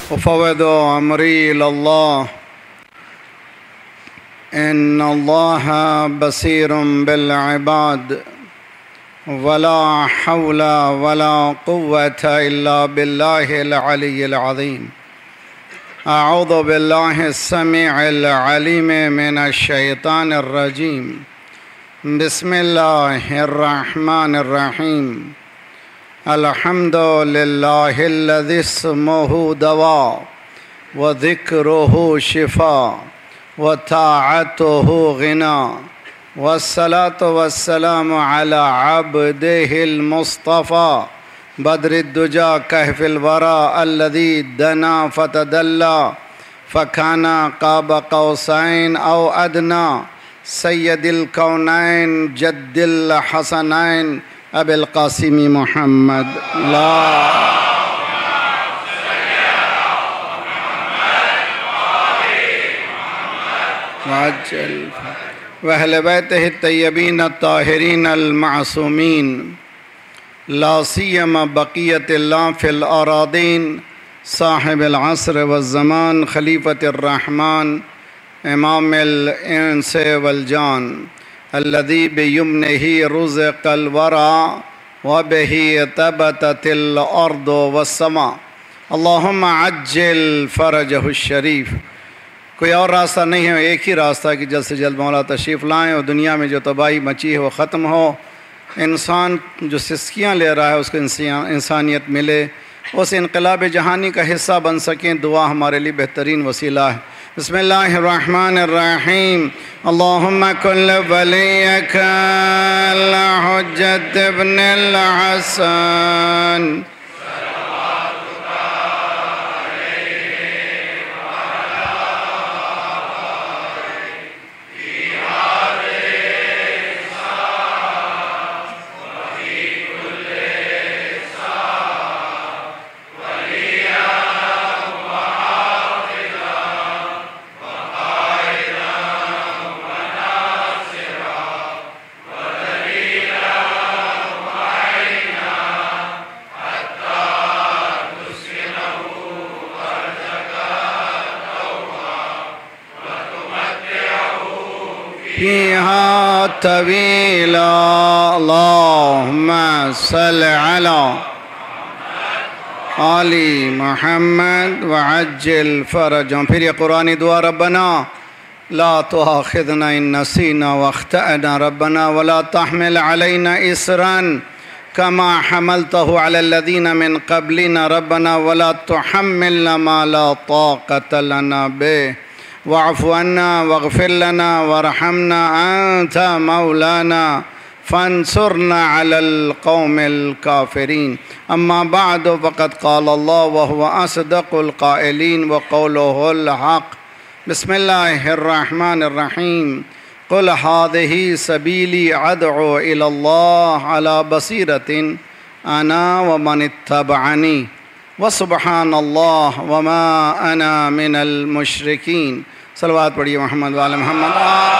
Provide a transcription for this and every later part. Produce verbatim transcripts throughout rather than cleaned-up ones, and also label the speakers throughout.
Speaker 1: أفوض أمري إلى الله إن الله بصير بالعباد ولا حول ولا قوة إلا بالله العلي العظيم. أعوذ بالله السميع العليم من الشيطان الرجيم. بسم الله الرحمن الرحيم. الحمد لله الذي اسمه دواء وذكره شفاء وطاعته غنى، والصلاة والسلام على عبده المصطفى بدر الدجى كهف الورى الذي دنا فتدلى فكان قاب قوسين أو أدنى، سيد الكونين جد الحسنين أبي القاسم محمد. لا وعجل وأهل بيته الطيبين الطاهرين المعصومين، لا سيما بقية الله في الأراضين، صاحب العصر والزمان، خليفة الرحمن، إمام الإنس والجان، الذي بيمنه رزق الورى وبه تبتت الأرض والسماء. اللهم عجل فرجه الشریف. کوئی اور راستہ نہیں ہے، ایک ہی راستہ کہ جلد سے جلد مولا تشریف لائیں اور دنیا میں جو تباہی مچی ہے وہ ختم ہو، انسان جو سسکیاں لے رہا ہے اس کو انسانیت ملے، اس انقلاب جہانی کا حصہ بن سکیں. دعا ہمارے لیے بہترین وسیلہ ہے. بسم اللہ الرحمن الرحیم. اللہم کل ولیک الحجت ابن الحسن فيها طويلا. اللهم صل على آل محمد وعجل فرجهم. پھر یہ قرآنی دعا، ربنا لا تؤاخذنا إن نسينا واخطأنا ربنا ولا تحمل علينا إصرا كما حملته على الذين من قبلنا ربنا ولا تحملنا ما لا طاقة لنا به واعف عنا واغفر لنا وارحمنا أنت مولانا فانصرنا على القوم الكافرين. أما بعد فقد قال الله وهو أصدق القائلين وقوله الحق. بسم الله الرحمن الرحيم. قل هذه سبيلي أدعو إلى الله على بصيرة أنا ومن اتبعني وسبحان الله وما أنا من المشركين. صلوات پڑھیے محمد وعلی محمد.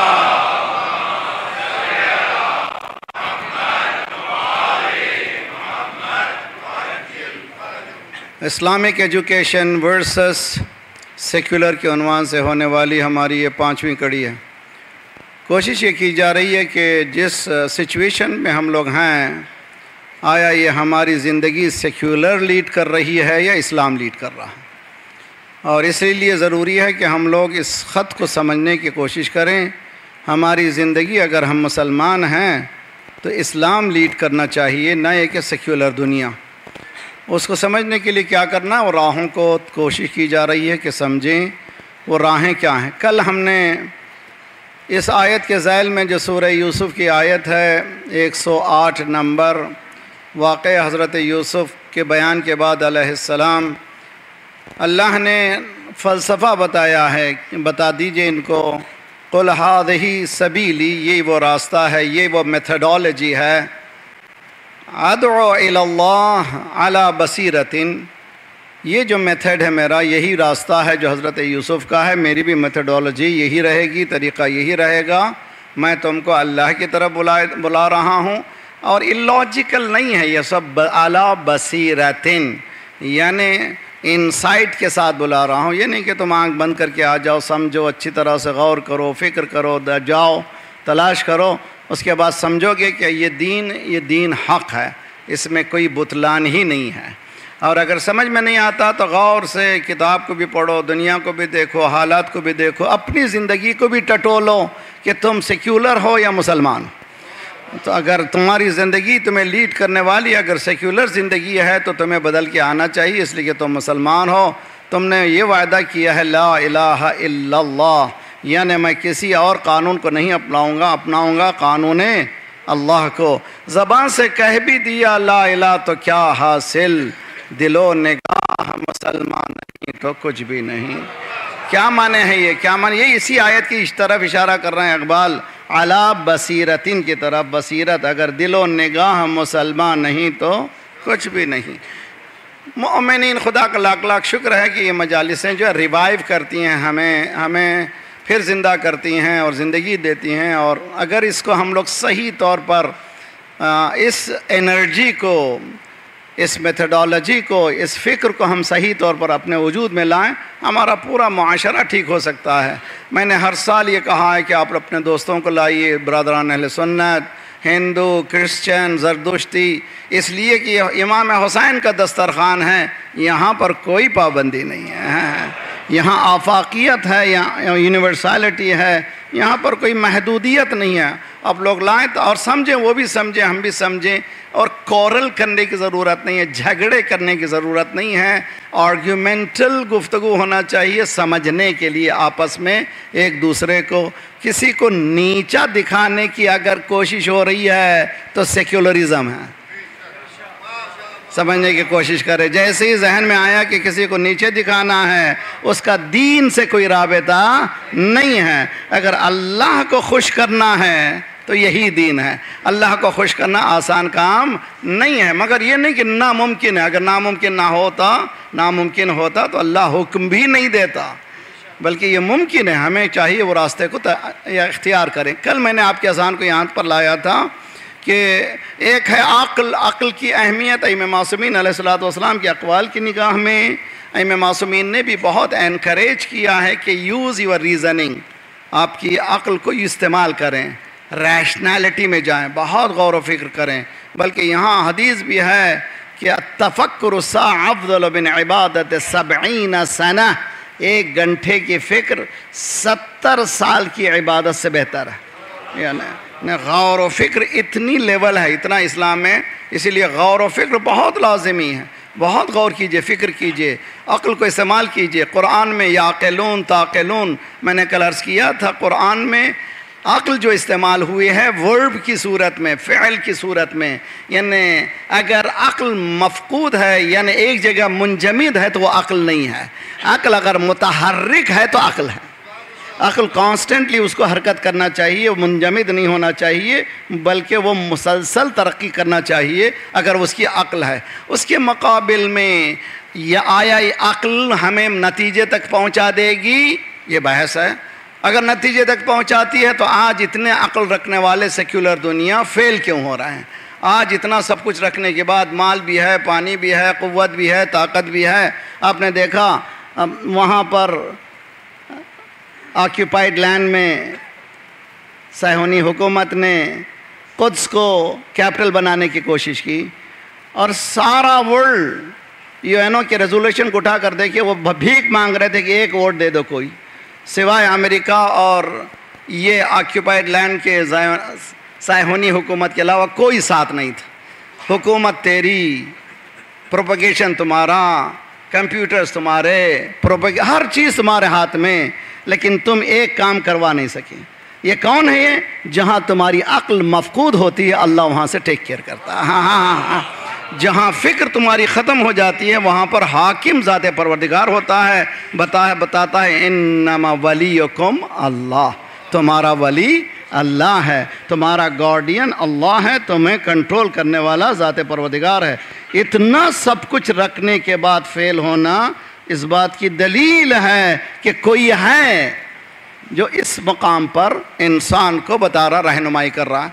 Speaker 1: اسلامک ایجوکیشن ورسس سیکولر کے عنوان سے ہونے والی ہماری یہ پانچویں کڑی ہے. کوشش یہ کی جا رہی ہے کہ جس سچویشن میں ہم لوگ ہیں، آیا یہ ہماری زندگی سیکولر لیڈ کر رہی ہے یا اسلام لیڈ کر رہا ہے، اور اس لیے ضروری ہے کہ ہم لوگ اس خط کو سمجھنے کی کوشش کریں. ہماری زندگی اگر ہم مسلمان ہیں تو اسلام لیڈ کرنا چاہیے، نہ یہ کہ سیکولر دنیا. اس کو سمجھنے کے لیے کیا کرنا، وہ راہوں کو کوشش کی جا رہی ہے کہ سمجھیں وہ راہیں کیا ہیں. کل ہم نے اس آیت کے ذیل میں جو سورہ یوسف کی آیت ہے ایک سو آٹھ نمبر، واقع حضرت یوسف کے بیان کے بعد علیہ السلام اللہ نے فلسفہ بتایا ہے. بتا دیجئے ان کو، قل هذه سبیلی، یہ وہ راستہ ہے، یہ وہ میتھڈالوجی ہے. ادعو الی اللہ علی بصیرۃ، یہ جو میتھڈ ہے میرا، یہی راستہ ہے جو حضرت یوسف کا ہے. میری بھی میتھڈالوجی یہی رہے گی، طریقہ یہی رہے گا. میں تم کو اللہ کی طرف بلا بلا رہا ہوں، اور اللاجیکل نہیں ہے یہ سب. اعلیٰ بصیرتن، یعنی انسائٹ کے ساتھ بلا رہا ہوں، یہ نہیں کہ تم آنکھ بند کر کے آ جاؤ، سمجھو، اچھی طرح سے غور کرو، فکر کرو، جاؤ تلاش کرو، اس کے بعد سمجھو گے کہ یہ دین یہ دین حق ہے، اس میں کوئی بتلان ہی نہیں ہے۔ اور اگر سمجھ میں نہیں آتا تو غور سے کتاب کو بھی پڑھو، دنیا کو بھی دیکھو، حالات کو بھی دیکھو، اپنی زندگی کو بھی ٹٹولو کہ تم سیکولر ہو یا مسلمان۔ تو اگر تمہاری زندگی تمہیں لیڈ کرنے والی اگر سیکولر زندگی ہے تو تمہیں بدل کے آنا چاہیے، اس لیے کہ تم مسلمان ہو، تم نے یہ وعدہ کیا ہے لا الہ الا اللہ، یعنی میں کسی اور قانون کو نہیں اپناؤں گا، اپناؤں گا قانون اللہ کو۔ زبان سے کہہ بھی دیا لا الہ تو کیا حاصل، دل و نگاہ مسلمان نہیں تو کچھ بھی نہیں۔ کیا معنی ہے یہ؟ کیا معنی؟ یہ اسی آیت کی اس طرف اشارہ کر رہے ہیں اقبال، علا بصیرتن کی طرف۔ بصیرت اگر دل و نگاہ مسلمان نہیں تو کچھ بھی نہیں۔ مومنین، خدا کا لاکھ لاکھ شکر ہے کہ یہ مجالسیں جو ہے ریوائیو کرتی ہیں، ہمیں ہمیں پھر زندہ کرتی ہیں اور زندگی دیتی ہیں، اور اگر اس کو ہم لوگ صحیح طور پر اس انرجی کو، اس میتھڈالوجی کو، اس فکر کو ہم صحیح طور پر اپنے وجود میں لائیں، ہمارا پورا معاشرہ ٹھیک ہو سکتا ہے۔ میں نے ہر سال یہ کہا ہے کہ آپ اپنے دوستوں کو لائیے، برادران اہل سنت، ہندو، کرسچن، زردشتی، اس لیے کہ امام حسین کا دسترخوان ہے، یہاں پر کوئی پابندی نہیں ہے، یہاں آفاقیت ہے، یہاں یونیورسلٹی ہے، یہاں پر کوئی محدودیت نہیں ہے۔ آپ لوگ لائیں اور سمجھیں، وہ بھی سمجھیں، ہم بھی سمجھیں، اور کورل کرنے کی ضرورت نہیں ہے، جھگڑے کرنے کی ضرورت نہیں ہے، آرگیومنٹل گفتگو ہونا چاہیے سمجھنے کے لیے آپس میں ایک دوسرے کو۔ کسی کو نیچا دکھانے کی اگر کوشش ہو رہی ہے تو سیکولرزم ہے، سمجھنے کی کوشش کرے۔ جیسے ہی ذہن میں آیا کہ کسی کو نیچے دکھانا ہے، اس کا دین سے کوئی رابطہ نہیں ہے۔ اگر اللہ کو خوش کرنا ہے تو یہی دین ہے۔ اللہ کو خوش کرنا آسان کام نہیں ہے، مگر یہ نہیں کہ ناممکن ہے۔ اگر ناممکن نہ ہوتا ناممکن ہوتا تو اللہ حکم بھی نہیں دیتا، بلکہ یہ ممکن ہے، ہمیں چاہیے وہ راستے کو اختیار کریں۔ کل میں نے آپ کے اذان کو یہاں پر لایا تھا کہ ایک ہے عقل، عقل کی اہمیت۔ ائمہ معصومین علیہ الصلوۃ والسلام کے اقوال کی نگاہ میں ائمہ معصومین نے بھی بہت انکریج کیا ہے کہ یوز یور ریزننگ، آپ کی عقل کو استعمال کریں، ریشنالٹی میں جائیں، بہت غور و فکر کریں۔ بلکہ یہاں حدیث بھی ہے کہ التفکر ساعۃ افضل من عبادت سبعین سنہ، ایک گھنٹے کی فکر ستر سال کی عبادت سے بہتر ہے۔ یعنی غور و فکر اتنی لیول ہے، اتنا اسلام میں، اسی لیے غور و فکر بہت لازمی ہے۔ بہت غور کیجئے، فکر کیجئے، عقل کو استعمال کیجئے۔ قرآن میں یعقلون تعقلون، میں نے کل عرض کیا تھا، قرآن میں عقل جو استعمال ہوئی ہے ورب کی صورت میں، فعل کی صورت میں، یعنی اگر عقل مفقود ہے، یعنی ایک جگہ منجمد ہے تو وہ عقل نہیں ہے۔ عقل اگر متحرک ہے تو عقل ہے۔ عقل کانسٹنٹلی اس کو حرکت کرنا چاہیے، وہ منجمد نہیں ہونا چاہیے، بلکہ وہ مسلسل ترقی کرنا چاہیے اگر اس کی عقل ہے۔ اس کے مقابل میں یہ آیا عقل ہمیں نتیجے تک پہنچا دے گی، یہ بحث ہے۔ اگر نتیجے تک پہنچاتی ہے تو آج اتنے عقل رکھنے والے سیکولر دنیا فیل کیوں ہو رہے ہیں؟ آج اتنا سب کچھ رکھنے کے بعد مال بھی ہے، پانی بھی ہے، قوت بھی ہے، طاقت بھی ہے۔ آپ نے دیکھا وہاں پر آکیوپائڈ لینڈ میں صہیونی حکومت نے قدس کو کیپٹل بنانے کی کوشش کی، اور سارا ورلڈ یو این او کے ریزولوشن کو اٹھا کر دیکھے، وہ بھیک مانگ رہے تھے کہ ایک ووٹ دے دو کوئی، سوائے امریکہ اور یہ آکیوپائڈ لینڈ کے صہیونی حکومت کے علاوہ کوئی ساتھ نہیں تھا۔ حکومت تیری، پروپیگیشن تمہارا، کمپیوٹرز تمہارے، پروپیگ ہر چیز تمہارے ہاتھ میں، لیکن تم ایک کام کروا نہیں سکے۔ یہ کون ہے؟ یہ جہاں تمہاری عقل مفقود ہوتی ہے اللہ وہاں سے ٹیک کیئر کرتا ہے۔ ہاں ہاں ہاں ہاں جہاں فکر تمہاری ختم ہو جاتی ہے وہاں پر حاکم ذات پروردگار ہوتا ہے، بتا ہے بتاتا ہے انما ولیکم اللہ، تمہارا ولی اللہ ہے، تمہارا گارڈین اللہ ہے، تمہیں کنٹرول کرنے والا ذات پروردگار ہے۔ اتنا سب کچھ رکھنے کے بعد فیل ہونا اس بات کی دلیل ہے کہ کوئی ہے جو اس مقام پر انسان کو بتا رہا، رہنمائی کر رہا ہے۔ اگر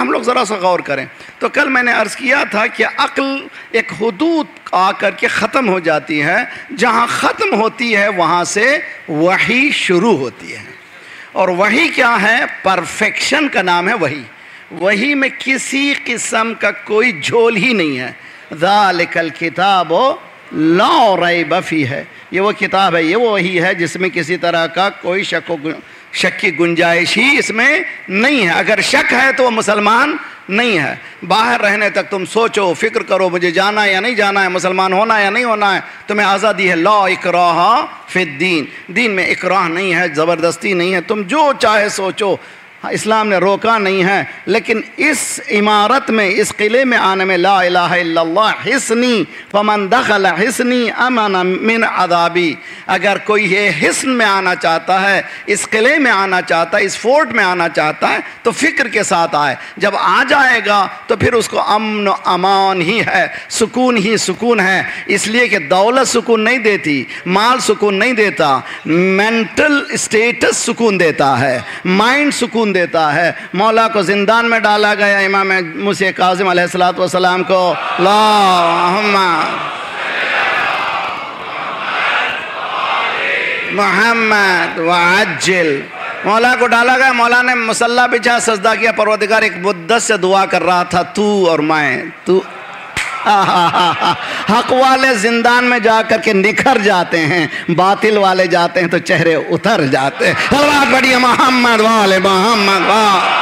Speaker 1: ہم لوگ ذرا سا غور کریں تو کل میں نے عرض کیا تھا کہ عقل ایک حدود آ کر کے ختم ہو جاتی ہے، جہاں ختم ہوتی ہے وہاں سے وحی شروع ہوتی ہے، اور وحی کیا ہے؟ پرفیکشن کا نام ہے وحی۔ وحی میں کسی قسم کا کوئی جھول ہی نہیں ہے۔ ذالک الکتاب لا ریب فیہ ہے، یہ وہ کتاب ہے، یہ وہ وحی ہے جس میں کسی طرح کا کوئی شک و شک کی گنجائش ہی اس میں نہیں ہے۔ اگر شک ہے تو وہ مسلمان نہیں ہے۔ باہر رہنے تک تم سوچو، فکر کرو، مجھے جانا ہے یا نہیں جانا ہے، مسلمان ہونا ہے یا نہیں ہونا ہے، تمہیں آزادی ہے۔ لا اکراہ فی الدین، دین میں اکراہ نہیں ہے، زبردستی نہیں ہے، تم جو چاہے سوچو، اسلام نے روکا نہیں ہے۔ لیکن اس عمارت میں، اس قلعے میں آنے میں لا الہ الا اللہ حصنی فمن دخل حصنی امن من عذابی، اگر کوئی یہ حصن میں آنا چاہتا ہے، اس قلعے میں آنا چاہتا ہے، اس فورٹ میں آنا چاہتا ہے تو فکر کے ساتھ آئے۔ جب آ جائے گا تو پھر اس کو امن و امان ہی ہے، سکون ہی سکون ہے، اس لیے کہ دولت سکون نہیں دیتی، مال سکون نہیں دیتا، مینٹل اسٹیٹس سکون دیتا ہے، مائنڈ سکون دیتا ہے۔ مولا کو زندان میں ڈالا گیا امام موسیٰ کاظم علیہ الصلوۃ والسلام کو، اللہم محمد وعجل، مولا کو ڈالا گیا، مولا نے مصلی بچھا سجدہ کیا، پروردگار ایک مدت سے دعا کر رہا تھا، تو اور میں، تو حق والے زندان میں جا کر کے نکھر جاتے ہیں، باطل والے جاتے ہیں تو چہرے اتر جاتے ہیں۔ صلوات پڑھیے محمد والے محمد والے۔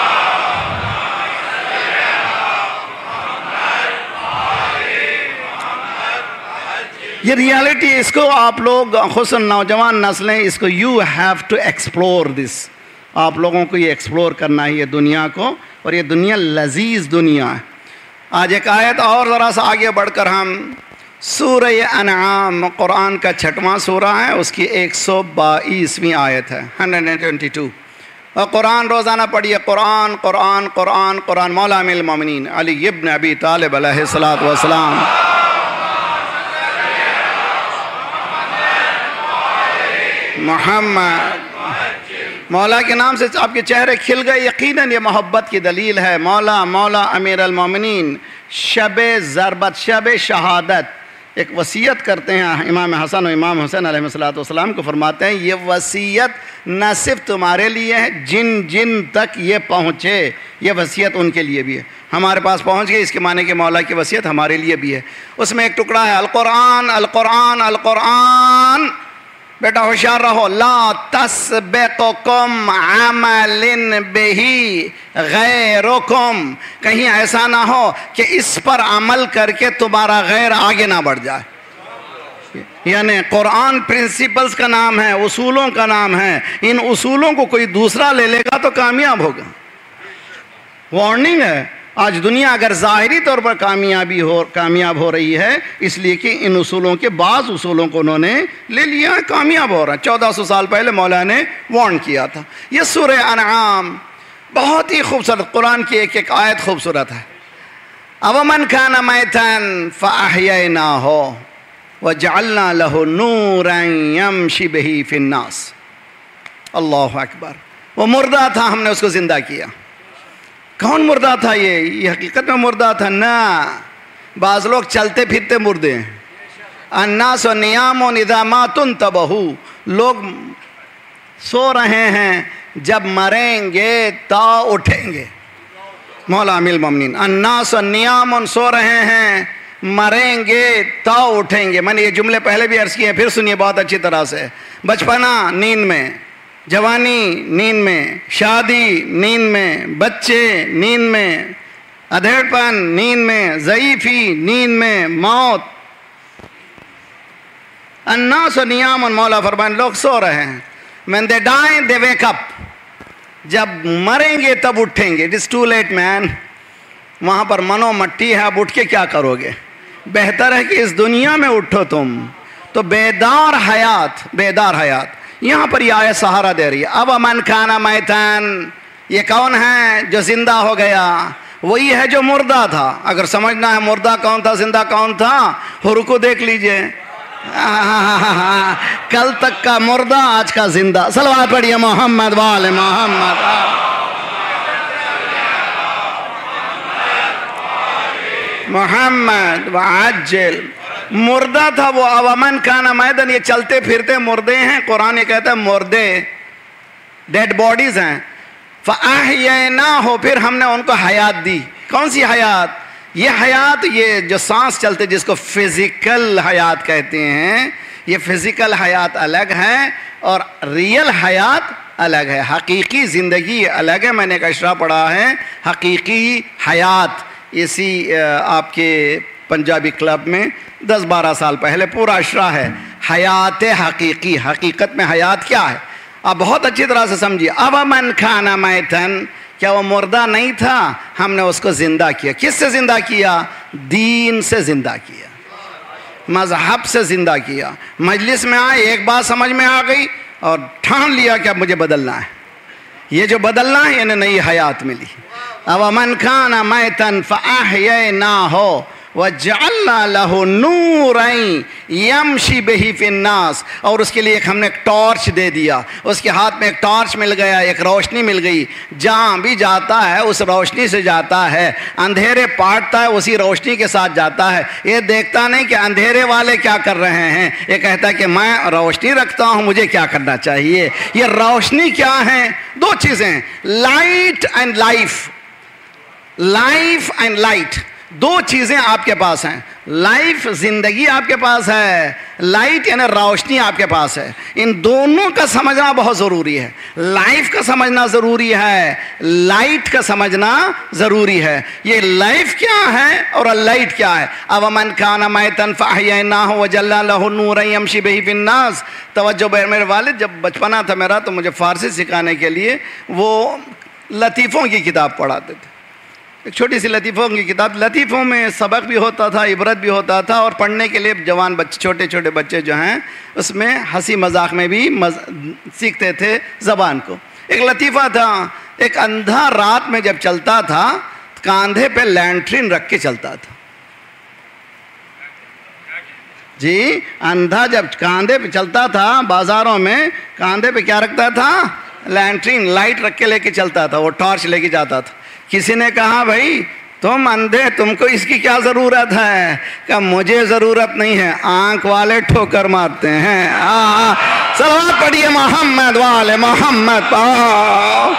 Speaker 1: یہ ریالٹی، اس کو آپ لوگ خصوصاً نوجوان نسلیں، اس کو you have to explore this, آپ لوگوں کو یہ ایکسپلور کرنا ہے یہ دنیا کو، اور یہ دنیا لذیذ دنیا ہے۔ آج ایک آیت اور ذرا سا آگے بڑھ کر ہم سورہ انعام، قرآن کا چھٹواں سورہ ہے، اس کی ایک سو بائیسویں آیت ہے، ہنڈریڈ اینڈ ٹوینٹی ٹو۔ اور قرآن روزانہ پڑھیے، قرآن قرآن قرآن قرآن۔ مولا امیر المومنین علی ابن ابی طالب علیہ الصلوۃ والسلام، محمد، مولا کے نام سے آپ کے چہرے کھل گئے، یقیناً یہ محبت کی دلیل ہے۔ مولا مولا امیر المومنین شب ضربت، شب شہادت ایک وصیت کرتے ہیں امام حسن و امام حسین علیہ الصلوۃ والسلام کو، فرماتے ہیں یہ وصیت نہ صرف تمہارے لیے ہے، جن جن تک یہ پہنچے یہ وصیت ان کے لیے بھی ہے۔ ہمارے پاس پہنچ گئی، اس کے معنی کہ مولا کی وصیت ہمارے لیے بھی ہے۔ اس میں ایک ٹکڑا ہے القرآن القرآن القرآن، بیٹا ہوشیار رہو، لا تسبقکم عمل بہی غیرکم، کہیں ایسا نہ ہو کہ اس پر عمل کر کے تمہارا غیر آگے نہ بڑھ جائے۔ یعنی قرآن پرنسپلز کا نام ہے، اصولوں کا نام ہے، ان اصولوں کو کوئی دوسرا لے لے گا تو کامیاب ہوگا۔ وارننگ ہے، آج دنیا اگر ظاہری طور پر کامیابی ہو کامیاب ہو رہی ہے، اس لیے کہ ان اصولوں کے بعض اصولوں کو انہوں نے لے لیا، کامیاب ہو رہا ہے۔ چودہ سو سال پہلے مولا نے وارن کیا تھا۔ یہ سورہ انعام بہت ہی خوبصورت، قرآن کی ایک ایک آیت خوبصورت ہے۔ اومن کان میتا فاحییناہ وجعلنا لہ نورا یمشی بہ فی الناس، اللہ اکبر۔ وہ مردہ تھا، ہم نے اس کو زندہ کیا۔ کون مردہ تھا؟ یہ یہ حقیقت میں مردہ تھا؟ نہ، بعض لوگ چلتے پھرتے مردے ہیں۔ الناس نیام اذا ما تنتبہوا، لوگ سو رہے ہیں، جب مریں گے تو اٹھیں گے۔ مولا امیر المومنین، الناس نیام، سو رہے ہیں، مریں گے تو اٹھیں گے۔ میں نے یہ جملے پہلے بھی عرض کیے ہیں، پھر سنیے بہت اچھی طرح سے۔ بچپنا نیند میں، جوانی نیند میں، شادی نیند میں، بچے نیند میں، ادھیڑ پن نیند میں، ضعیفی نیند میں، موت۔ الناس نیام، مولا فرمائیں لوگ سو رہے ہیں۔ when they die they wake up، جب مریں گے تب اٹھیں گے۔ it is too late man، وہاں پر منو مٹی ہے، اب اٹھ کے کیا کرو گے؟ بہتر ہے کہ اس دنیا میں اٹھو تم۔ تو بیدار حیات، بیدار حیات، یہاں پر یہ آیت سہارا دے رہی ہے۔ اب من کان میتن، یہ کون ہے جو زندہ ہو گیا؟ وہی ہے جو مردہ تھا۔ اگر سمجھنا ہے مردہ کون تھا زندہ کون تھا، حرکو دیکھ لیجئے، کل تک کا مردہ آج کا زندہ۔ صلوات پڑھیے محمد وآل محمد۔ मोहम्मद वअज्जिल। मुर्दा था वो, अवमन काना मैदन, ये चलते फिरते मुर्दे हैं। कुरान ये कहता है मुर्दे, डेड बॉडीज हैं। फ़अहयैनाहु, फिर हमने उनको हयात दी। कौन सी हयात? ये हयात, ये जो सांस चलते जिसको फिजिकल हयात कहते हैं, ये फिजिकल हयात अलग है और रियल हयात अलग है। हकीकी ज़िंदगी अलग है। मैंने एक अशरा पढ़ा है, हकीकी हयात, इसी आपके पंजाबी क्लब में दस बारह साल पहले पूरा अशरा है, हयात हकीकी। हकीकत में हयात क्या है आप बहुत अच्छी तरह से समझिए। अब मन खाना मैतन, क्या वो मुर्दा नहीं था? हमने उसको जिंदा किया। किससे जिंदा किया? दीन से जिंदा किया, मजहब से जिंदा किया। मजलिस में आए, एक बात समझ में आ गई और ठान लिया कि अब मुझे बदलना है। ये जो बदलना है इन्हें नई हयात मिली। अब मन खाना मैतन फ़अहयैनाहु वजअलना लहु नूरन यमशी बिही फिन्नास, और उसके लिए एक हमने एक टॉर्च दे दिया। उसके हाथ में एक टॉर्च मिल गया, एक रोशनी मिल गई। जहाँ भी जाता है उस रोशनी से जाता है, अंधेरे पाटता है उसी रोशनी के साथ जाता है। ये देखता नहीं कि अंधेरे वाले क्या कर रहे हैं, ये कहता है कि मैं रोशनी रखता हूँ, मुझे क्या करना चाहिए। ये रोशनी क्या है? दो चीज़ें, light and life. Life and light, दो चीज़ें आपके पास हैं। लाइफ, जिंदगी आपके पास है, लाइट यानी रोशनी आपके पास है। इन दोनों का समझना बहुत ज़रूरी है। लाइफ का समझना ज़रूरी है, लाइट का समझना ज़रूरी है। ये लाइफ क्या है और लाइट क्या है? अब मन काना मैतन फ़अहयैनाहु वजअलना लहु नूरन यमशी बिही फिन्नास। तवज्जो, मेरे वालिद जब बचपना था मेरा तो मुझे फ़ारसी सिखाने के लिए वो लतीफ़ों की किताब पढ़ाते थे। एक छोटी सी लतीफ़ों की किताब, लतीफ़ों में सबक भी होता था, इबरत भी होता था, और पढ़ने के लिए जवान बच्चे, छोटे छोटे बच्चे जो हैं उसमें हंसी मजाक में भी मज, सीखते थे ज़बान को। एक लतीफ़ा था, एक अंधा रात में जब चलता था कांधे पे लैंट्रिन रख के चलता था। जी, अंधा जब कांधे पे चलता था बाज़ारों में, कांधे पे क्या रखता था? लैंट्रिन, लाइट रख के लेके चलता था, वो टॉर्च लेके जाता था। किसी ने कहा भाई तुम अंधे, तुमको इसकी क्या ज़रूरत है? क्या मुझे ज़रूरत नहीं है, आंख वाले ठोकर मारते हैं। आ सलावत पढ़िए मोहम्मद वाले मोहम्मद पाओ।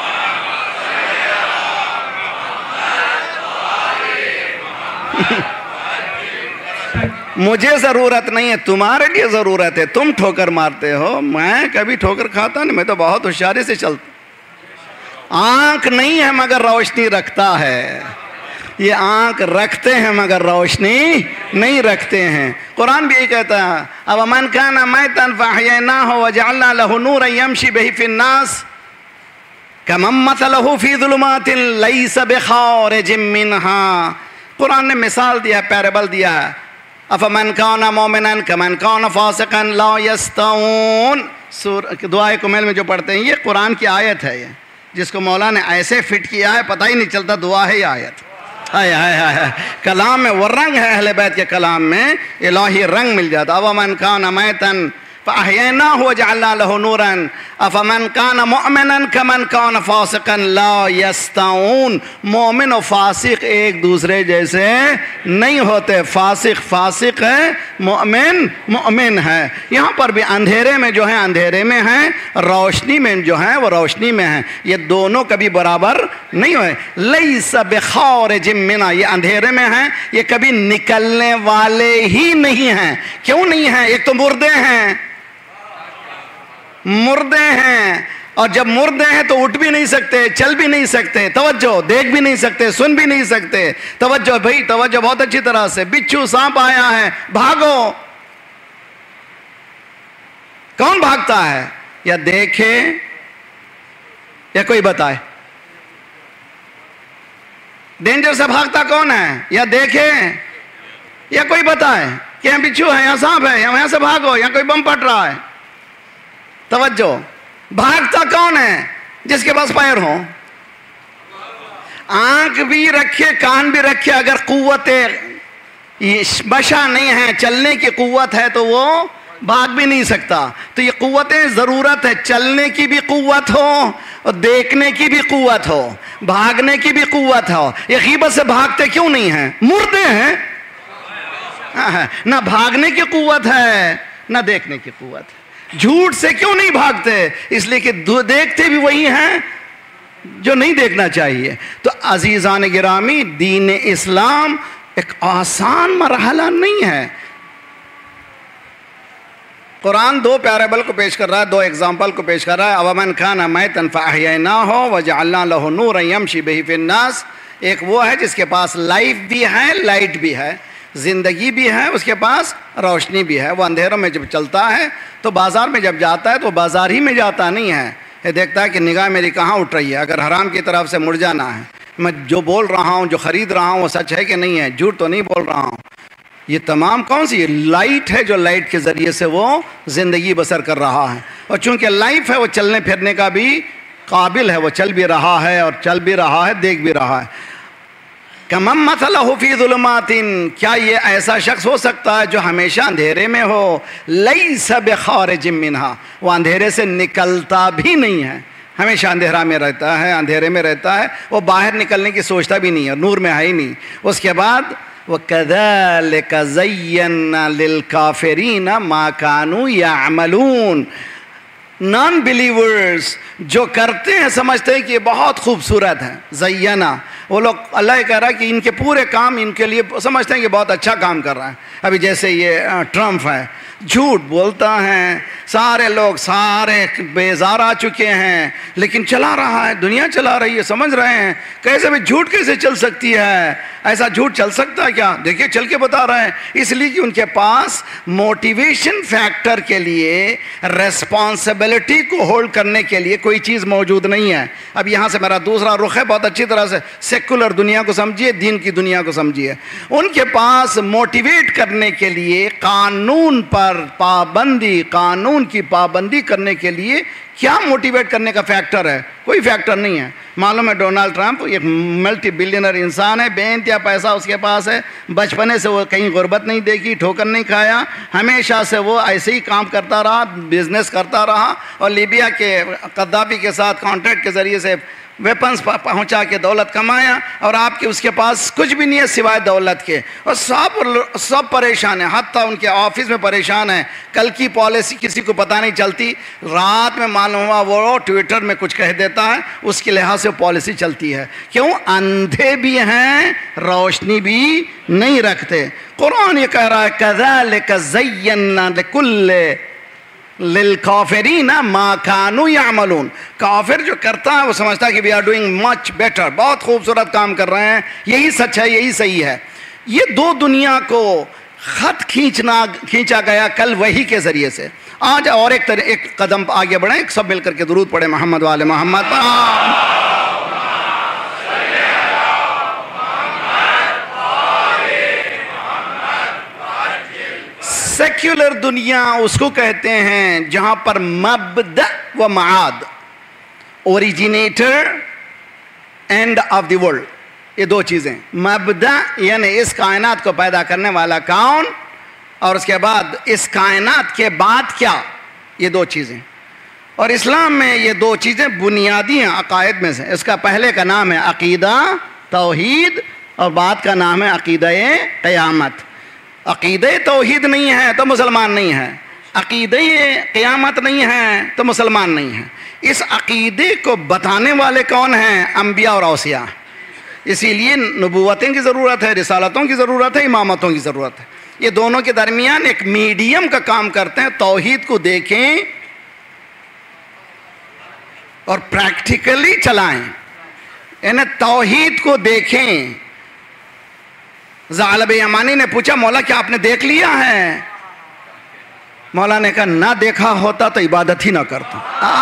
Speaker 1: मुझे ज़रूरत नहीं है, तुम्हारे लिए ज़रूरत है, तुम ठोकर मारते हो। मैं कभी ठोकर खाता नहीं, मैं तो बहुत होशियारी से चलता। आंख नहीं है मगर रोशनी रखता है। ये आंख रखते हैं मगर रोशनी नहीं रखते हैं। कुरान भी यही कहता है, अब मन काना मैतन फ़अहयैनाहु वजअलना लहु नूरन यमशी बिही फिन्नास कमन मथलहु फ़ी ज़ुलुमातिन लैसा बिख़ारिजिम मिन्हा। कुरान ने मिसाल दिया, पैराबल दिया है। अफ़मन काना मोमिनन कमन काना फ़ासिक़न ला यस्तऊन। सूरह दुआए कुमैल में जो पढ़ते हैं, ये कुरान की आयत है। ये जिसको मौला ने ऐसे फिट किया है पता ही नहीं चलता दुआ है या आयत। हाय हाय हाय, कलाम में वो रंग है, अहले बैत के कलाम में इलाही रंग मिल जाता। अवमन काना मैतन फ़अहयैनाहु वजअलना लहु नूरन अफ़मन काना मुअमिनन कमन काना फ़ासिक़न ला यस्तऊन। मोमिन और फासिक एक दूसरे जैसे नहीं होते। फासिक फासिक है, मोमिन मोमिन है। यहाँ पर भी अंधेरे में जो है अंधेरे में है, रोशनी में जो है वो रोशनी में है। ये दोनों कभी बराबर नहीं हुए। लैसा बिख़ारिजिम मिन्हा, ये अंधेरे में है, ये कभी निकलने वाले ही नहीं हैं। क्यों नहीं है? एक तो मुर्दे हैं, मुर्दे हैं, और जब मुर्दे हैं तो उठ भी नहीं सकते, चल भी नहीं सकते, तवज्जो, देख भी नहीं सकते, सुन भी नहीं सकते। तवज्जो भाई, तवज्जो बहुत अच्छी तरह से। बिच्छू सांप आया है, भागो। कौन भागता है? या देखे या कोई बताए? डेंजर से भागता कौन है? या देखे या कोई बताए कि यहाँ बिच्छू है, यहाँ सांप है, यहाँ से भागो, यहाँ कोई बम फट रहा है। तवज्जो, भागता कौन है? जिसके पास पैर हो, आंख भी रखे, कान भी रखे, अगर कुव्वत बशा नहीं है, चलने की कुव्वत है तो वो भाग भी नहीं सकता। तो ये कुव्वतें ज़रूरत है, चलने की भी कुव्वत हो اور دیکھنے کی بھی قوت ہو، بھاگنے کی بھی قوت ہو. یہ غیبت سے بھاگتے کیوں نہیں ہیں؟ مردے ہیں. نہ بھاگنے کی قوت ہے نہ دیکھنے کی قوت ہے. جھوٹ سے کیوں نہیں بھاگتے؟ اس لیے کہ دیکھتے بھی وہی ہیں جو نہیں دیکھنا چاہیے. تو عزیزان گرامی، دین اسلام ایک آسان مرحلہ نہیں ہے. قرآن دو پیرابل کو پیش کر رہا ہے، دو ایگزامپل کو پیش کر رہا ہے. اومن کان میتا فاحییناہ وجعلنا لہ نورا یمشی بہ فی الناس. ایک وہ ہے جس کے پاس لائف بھی ہے، لائٹ بھی ہے، زندگی بھی ہے، اس کے پاس روشنی بھی ہے. وہ اندھیروں میں جب چلتا ہے تو بازار میں جب جاتا ہے تو بازار ہی میں جاتا نہیں ہے، یہ دیکھتا ہے کہ نگاہ میری کہاں اٹھ رہی ہے. اگر حرام کی طرف سے مڑ جانا ہے، میں جو بول رہا ہوں، جو خرید رہا ہوں، وہ سچ ہے کہ نہیں ہے، جھوٹ تو نہیں بول رہا ہوں. یہ تمام کون سی لائٹ ہے جو لائٹ کے ذریعے سے وہ زندگی بسر کر رہا ہے. اور چونکہ لائف ہے، وہ چلنے پھرنے کا بھی قابل ہے، وہ چل بھی رہا ہے اور چل بھی رہا ہے، دیکھ بھی رہا ہے. کمن مثلہ فی ظلمات، کیا یہ ایسا شخص ہو سکتا ہے جو ہمیشہ اندھیرے میں ہو؟ لیس بخارج منہا، وہ اندھیرے سے نکلتا بھی نہیں ہے، ہمیشہ اندھیرا میں رہتا ہے، اندھیرے میں رہتا ہے، وہ باہر نکلنے کی سوچتا بھی نہیں ہے، نور میں ہے ہی نہیں. اس کے بعد وَكَذَلِكَ زَيَّنَّا لِلْكَافِرِينَ مَا كَانُوا يَعْمَلُونَ. نان بلیورز جو کرتے ہیں سمجھتے ہیں کہ یہ بہت خوبصورت ہے. زینا، وہ لوگ اللہ یہ کہہ رہا ہے کہ ان کے پورے کام ان کے لیے سمجھتے ہیں کہ بہت اچھا کام کر رہا ہے. ابھی جیسے یہ ٹرمپ ہے، جھوٹ بولتا ہے، سارے لوگ سارے بیزار آ چکے ہیں، لیکن چلا رہا ہے، دنیا چلا رہی ہے. سمجھ رہے ہیں کیسے بھی جھوٹ کیسے چل سکتی ہے؟ ایسا جھوٹ چل سکتا ہے کیا؟ دیکھیے چل کے بتا رہے ہیں. اس لیے کہ ان کے پاس موٹیویشن فیکٹر کے لیے، ریسپانسبلٹی کو ہولڈ کرنے کے لیے کوئی چیز موجود نہیں ہے. اب یہاں سے میرا دوسرا رخ ہے، بہت اچھی طرح سے سیکولر دنیا کو سمجھیے، دین کی دنیا کو سمجھیے. ان کے پاس موٹیویٹ کرنے کے لیے، قانون پر پابندی، قانون کی پابندی کرنے کے لیے کیا موٹیویٹ کرنے کا فیکٹر ہے؟ کوئی فیکٹر نہیں ہے. معلوم ہے ڈونلڈ ٹرمپ ایک ملٹی بلینر انسان ہے، بے انتہا پیسہ اس کے پاس ہے، بچپنے سے وہ کہیں غربت نہیں دیکھی، ٹھوکر نہیں کھایا، ہمیشہ سے وہ ایسے ہی کام کرتا رہا، بزنس کرتا رہا، اور لیبیا کے قذافی کے ساتھ کانٹریکٹ کے ذریعے سے ویپنز پہنچا کے دولت کمایا. اور آپ کے اس کے پاس کچھ بھی نہیں ہے سوائے دولت کے. اور سب سب پریشان ہیں، حتیٰ ان کے آفس میں پریشان ہیں. کل کی پالیسی کسی کو پتہ نہیں چلتی، رات میں معلوم ہوا وہ ٹویٹر میں کچھ کہہ دیتا ہے، اس کے لحاظ سے پالیسی چلتی ہے. کیوں؟ اندھے بھی ہیں، روشنی بھی نہیں رکھتے. قرآن یہ کہہ رہا ہے کذالک زینا لکل للکافرین ما کانوا یعملون. کافر جو کرتا ہے وہ سمجھتا ہے کہ we are doing much better, بہت خوبصورت کام کر رہے ہیں، یہی سچ ہے، یہی صحیح ہے. یہ دو دنیا کو خط کھینچنا کھینچا گیا کل وحی کے ذریعے سے. آج اور ایک طرح ایک قدم آگے بڑھیں، سب مل کر کے درود پڑھیں محمد والے محمد. سیکولر دنیا اس کو کہتے ہیں جہاں پر مبدأ و معاد، originator end of the world, یہ دو چیزیں. مبدأ یعنی اس کائنات کو پیدا کرنے والا کون، اور اس کے بعد اس کائنات کے بعد کیا، یہ دو چیزیں. اور اسلام میں یہ دو چیزیں بنیادی ہیں عقائد میں سے. اس کا پہلے کا نام ہے عقیدہ توحید، اور بعد کا نام ہے عقیدہ قیامت. عقیدہ توحید نہیں ہے تو مسلمان نہیں ہے، عقیدہ قیامت نہیں ہے تو مسلمان نہیں ہے. اس عقیدے کو بتانے والے کون ہیں؟ انبیاء اور اوصیاء. اسی لیے نبوتیں کی ضرورت ہے، رسالتوں کی ضرورت ہے، امامتوں کی ضرورت ہے. یہ دونوں کے درمیان ایک میڈیم کا کام کرتے ہیں. توحید کو دیکھیں اور پریکٹیکلی چلائیں، یعنی توحید کو دیکھیں. ثعلبہ یمانی نے پوچھا مولا کیا آپ نے دیکھ لیا ہے؟ مولا نے کہا نہ دیکھا ہوتا تو عبادت ہی نہ کرتا.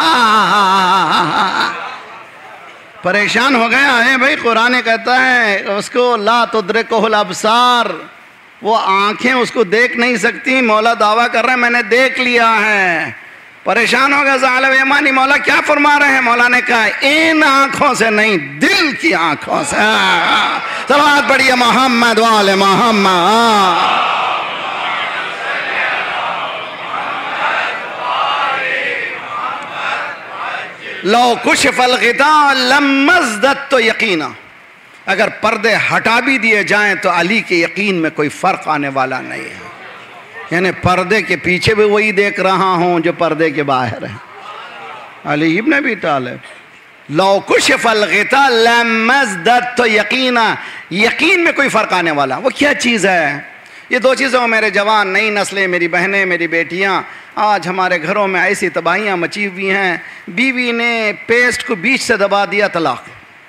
Speaker 1: پریشان ہو گیا ہے بھائی. قرآن کہتا ہے اس کو لا تدرکہ الابصار، وہ آنکھیں اس کو دیکھ نہیں سکتی. مولا دعویٰ کر رہے ہیں میں نے دیکھ لیا ہے. پریشان ہو گیا ثعلبہ یمانی، مولا کیا فرما رہے ہیں؟ مولا نے کہا ان آنکھوں سے نہیں، دل کی آنکھوں سے. صلوات پڑھیے محمد والے محمد. لو کشف الغطاء لما ازددت یقینا، اگر پردے ہٹا بھی دیے جائیں تو علی کے یقین میں کوئی فرق آنے والا نہیں ہے. یعنی پردے کے پیچھے بھی وہی دیکھ رہا ہوں جو پردے کے باہر ہے. علی ابن ابی طالب، لو کشف الغطاء لما ازددت یقینا، یقین میں کوئی فرق آنے والا. وہ کیا چیز ہے؟ یہ دو چیزوں میرے جوان، نئی نسلیں، میری بہنیں، میری بیٹیاں، آج ہمارے گھروں میں ایسی تباہیاں مچی ہوئی ہیں. بیوی نے پیسٹ کو بیچ سے دبا دیا، طلاق.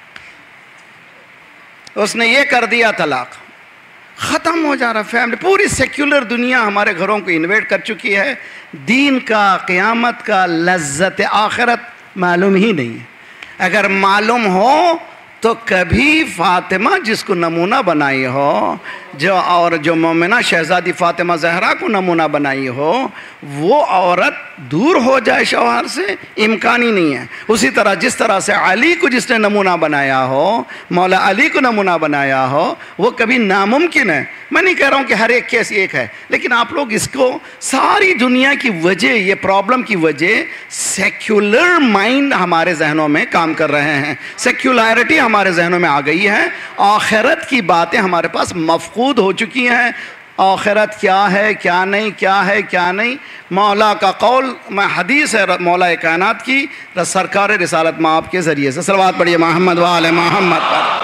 Speaker 1: اس نے یہ کر دیا، طلاق. ختم ہو جا رہا فیملی. پوری سیکولر دنیا ہمارے گھروں کو انویٹ کر چکی ہے. دین کا، قیامت کا، لذت آخرت معلوم ہی نہیں ہے. اگر معلوم ہو تو کبھی فاطمہ جس کو نمونہ بنائی ہو، جو اور جو مومنہ شہزادی فاطمہ زہرا کو نمونہ بنائی ہو، وہ عورت دور ہو جائے شوہر سے، امکان ہی نہیں ہے. اسی طرح جس طرح سے علی کو جس نے نمونہ بنایا ہو، مولا علی کو نمونہ بنایا ہو، وہ کبھی ناممکن ہے. میں نہیں کہہ رہا ہوں کہ ہر ایک کیس ایک ہے، لیکن آپ لوگ اس کو، ساری دنیا کی وجہ، یہ پرابلم کی وجہ سیکولر مائنڈ ہمارے ذہنوں میں کام کر رہے ہیں. سیکولرٹی ہمارے ذہنوں میں آ گئی ہے. آخرت کی باتیں ہمارے پاس مفقود ہو چکی ہیں. آخرت کیا ہے، کیا نہیں، کیا ہے، کیا نہیں. مولا کا قول، میں حدیث ہے مولا کائنات کی، سرکار رسالت مآب کے ذریعے سے. صلوات پڑھیے محمد و آل محمد پر.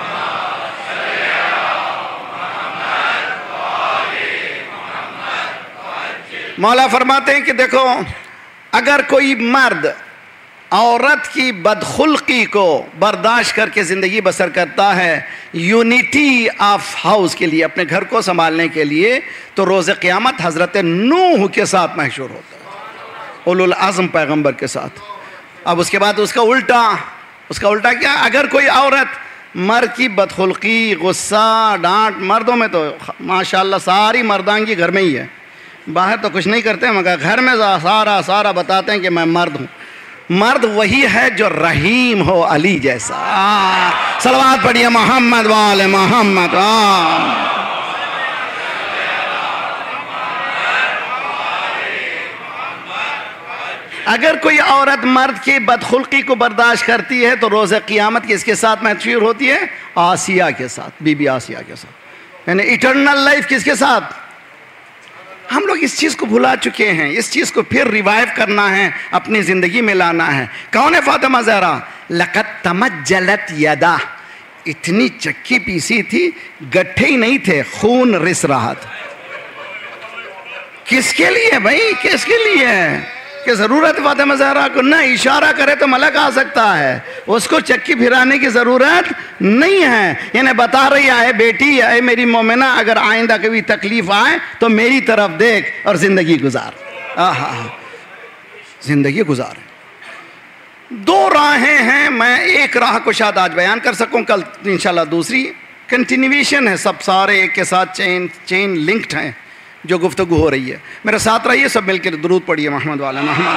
Speaker 1: مولا فرماتے ہیں کہ دیکھو، اگر کوئی مرد عورت کی بدخلقی کو برداشت کر کے زندگی بسر کرتا ہے یونٹی آف ہاؤس کے لیے، اپنے گھر کو سنبھالنے کے لیے، تو روز قیامت حضرت نوح کے ساتھ محشور ہوتا ہے، اولو العزم پیغمبر کے ساتھ. اب اس کے بعد اس کا الٹا، اس کا الٹا کیا؟ اگر کوئی عورت مرد کی بدخلقی، غصہ، ڈانٹ، مردوں میں تو ماشاءاللہ ساری مردانگی گھر میں ہی ہے، باہر تو کچھ نہیں کرتے، مگر گھر میں سارا سارا بتاتے ہیں کہ میں مرد ہوں. مرد وہی ہے جو رحیم ہو، علی جیسا. صلوات پڑھیے محمد وآل محمد. اگر کوئی عورت مرد کی بدخلقی کو برداشت کرتی ہے تو روز قیامت کس کے ساتھ محشور ہوتی ہے؟ آسیہ کے ساتھ، بی بی آسیہ کے ساتھ. یعنی ایٹرنل لائف کس کے ساتھ؟ ہم لوگ اس چیز کو بھلا چکے ہیں. اس چیز کو پھر ریوائیو کرنا ہے، اپنی زندگی میں لانا ہے. کون ہے فاطمہ زہرا؟ لقد تمجلت یدا، اتنی چکی پیسی تھی، گٹھے ہی نہیں تھے، خون رس رہا تھا. کس کے لیے بھائی؟ کس کے لیے کہ ضرورت فاطمہ زہرا کو؟ نہ اشارہ کرے تو ملک آ سکتا ہے، اس کو چکی پھرانے کی ضرورت نہیں ہے. یعنی بتا رہی ہے، بیٹی، اے میری مومنہ، اگر آئندہ کبھی تکلیف آئے تو میری طرف دیکھ اور زندگی گزار. آہا، زندگی گزار. دو راہیں ہیں، میں ایک راہ کو شاید آج بیان کر سکوں، کل انشاءاللہ دوسری. کنٹینیویشن ہے، سب سارے ایک کے ساتھ چین چین لنکڈ ہیں جو گفتگو ہو رہی ہے. میرے ساتھ رہیے، سب مل کے درود پڑھیے محمد والا محمد.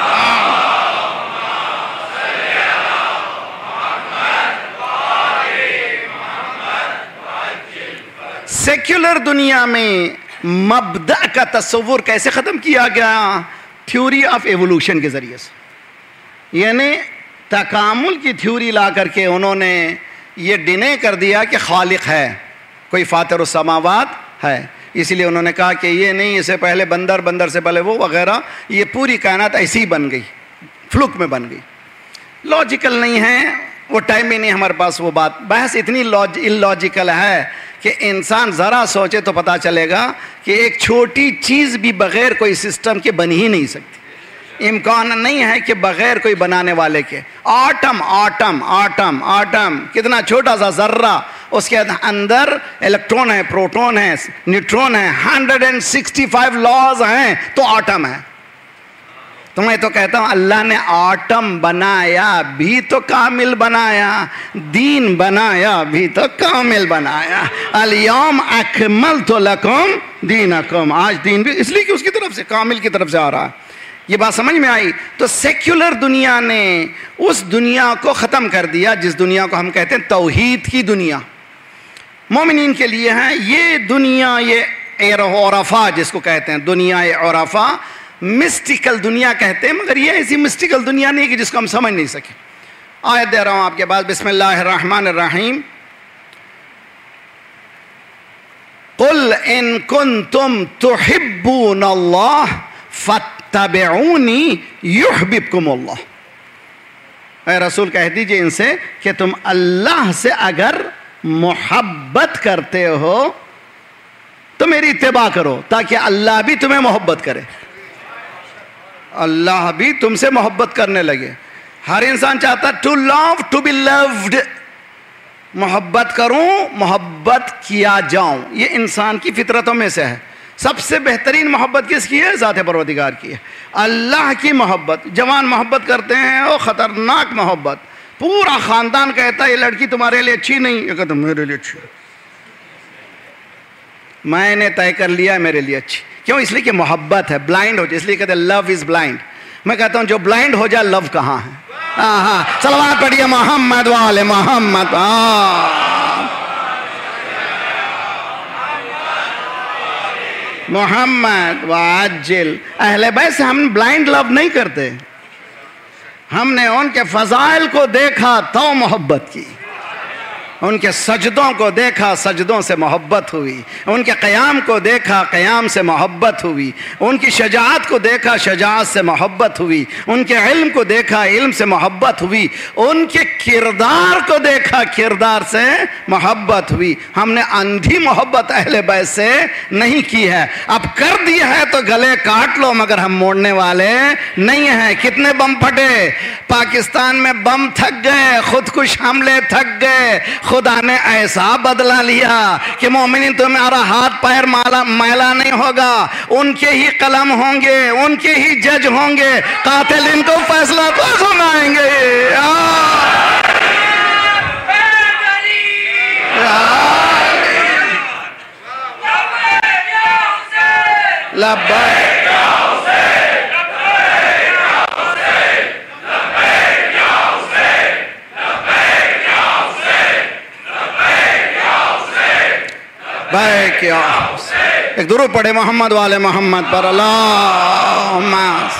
Speaker 1: سیکولر دنیا میں مبدأ کا تصور کیسے ختم کیا گیا؟ تھیوری آف ایولوشن کے ذریعے سے. یعنی تکامل کی تھیوری لا کر کے انہوں نے یہ ڈینے کر دیا کہ خالق ہے، کوئی فاطر السماوات ہے. اس لیے انہوں نے کہا کہ یہ نہیں، اس سے پہلے بندر، بندر سے پہلے وہ، وغیرہ. یہ پوری کائنات ایسی ہی بن گئی، فلک میں بن گئی. لاجیکل نہیں ہے، وہ ٹائم ہی نہیں ہمارے پاس وہ بات. بحث اتنی اللاجیکل ہے کہ انسان ذرا سوچے تو پتہ چلے گا کہ ایک چھوٹی چیز بھی بغیر کوئی سسٹم کے بن ہی نہیں سکتی. امکان نہیں ہے کہ بغیر کوئی بنانے والے کے. آٹم آٹم آٹم آٹم کتنا چھوٹا سا ذرہ، اس کے اندر الیکٹرون ہے، پروٹون ہے، نیوٹرون ہے، hundred and sixty five laws ہیں تو آٹم ہے. تو میں تو کہتا ہوں اللہ نے آٹم بنایا بھی تو کامل بنایا، دین بنایا بھی تو کامل بنایا. الیوم اکملت لکم دینکم، آج دین بھی اس لیے کہ اس کی طرف سے، کامل کی طرف سے آ رہا ہے. یہ بات سمجھ میں آئی؟ تو سیکولر دنیا نے اس دنیا کو ختم کر دیا جس دنیا کو ہم کہتے ہیں توحید کی دنیا. مومنین کے لیے ہے یہ دنیا، یہ عرفا جس کو کہتے ہیں، دنیا عرفا، مسٹیکل دنیا کہتے ہیں. مگر یہ ایسی مسٹیکل دنیا نہیں کہ جس کو ہم سمجھ نہیں سکیں. آیت دے رہا ہوں آپ کے پاس، بسم اللہ الرحمن الرحیم، قل ان کنتم تحبون اللہ فاتبعونی یحببکم اللہ۔ اے رسول کہہ دیجئے ان سے کہ تم اللہ سے اگر محبت کرتے ہو تو میری اتباع کرو، تاکہ اللہ بھی تمہیں محبت کرے، اللہ بھی تم سے محبت کرنے لگے۔ ہر انسان چاہتا to love to be loved, محبت کروں، محبت کیا جاؤں، یہ انسان کی فطرتوں میں سے ہے۔ سب سے بہترین محبت کس کی ہے؟ ذات پروردگار کی ہے، اللہ کی محبت۔ جوان محبت کرتے ہیں، وہ خطرناک محبت، پورا خاندان کہتا ہے یہ لڑکی تمہارے لیے اچھی نہیں، یہ کہتا میرے لیے اچھی، میں نے طے کر لیا میرے لیے اچھی۔ کیوں؟ اس لیے کہ محبت ہے، بلائنڈ ہو جائے، اس لیے کہتے ہیں لو از بلائنڈ۔ میں کہتا ہوں جو بلائنڈ ہو جائے لو کہاں ہے؟ ہاں ہاں صلوات پڑھیے محمد والے محمد۔ محمد وعجل اہل بیت سے ہم بلائنڈ لو نہیں کرتے، ہم نے ان کے فضائل کو دیکھا تو محبت کی، ان کے سجدوں کو دیکھا، سجدوں سے محبت ہوئی، ان کے قیام کو دیکھا، قیام سے محبت ہوئی، ان کی شجاعت کو دیکھا، شجاعت سے محبت ہوئی، ان کے علم کو دیکھا، علم سے محبت ہوئی، ان کے کردار کو دیکھا، کردار سے محبت ہوئی۔ ہم نے اندھی محبت اہل بیت سے نہیں کی ہے، اب کر دی ہے تو گلے کاٹ لو، مگر ہم موڑنے والے نہیں ہیں۔ کتنے بم پھٹے پاکستان میں، بم تھک گئے، خود کش حملے تھک گئے، خدا نے ایسا بدلہ لیا کہ مومنین تمہارا ہاتھ پیر میلا نہیں ہوگا، ان کے ہی قلم ہوں گے، ان کے ہی جج ہوں گے، قاتل ان کو فیصلہ تو سنائیں گے۔ لبیک بیک یا حسین۔ ایک درود پڑھے محمد والے محمد پر، اللہم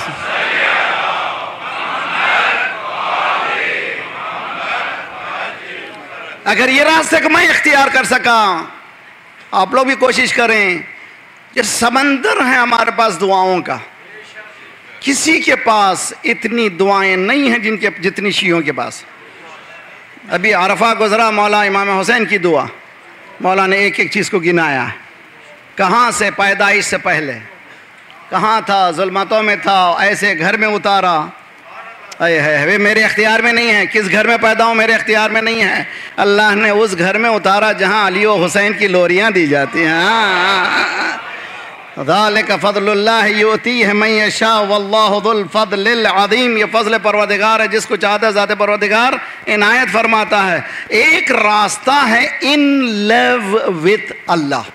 Speaker 1: اگر یہ راستے کو میں اختیار کر سکا، آپ لوگ بھی کوشش کریں۔ یہ سمندر ہے ہمارے پاس دعاؤں کا، کسی کے پاس اتنی دعائیں نہیں ہیں جن کے جتنی شیعوں کے پاس۔ ابھی عرفہ گزرا، مولا امام حسین کی دعا، مولا نے ایک ایک چیز کو گنایا، کہاں سے پیدائش سے پہلے کہاں تھا، ظلمتوں میں تھا، ایسے گھر میں اتارا، اے ہے میرے اختیار میں نہیں ہے، کس گھر میں پیدا ہوں میرے اختیار میں نہیں ہے، اللہ نے اس گھر میں اتارا جہاں علی و حسین کی لوریاں دی جاتی ہیں۔ ذالک فضل اللہ یؤتیہ من یشاء واللہ ذو الفضل العظیم، یہ فضل پروردگار ہے، جس کو چاہتا ہے ذات پروردگار عنایت فرماتا ہے۔ ایک راستہ ہے ان لو وتھ اللہ،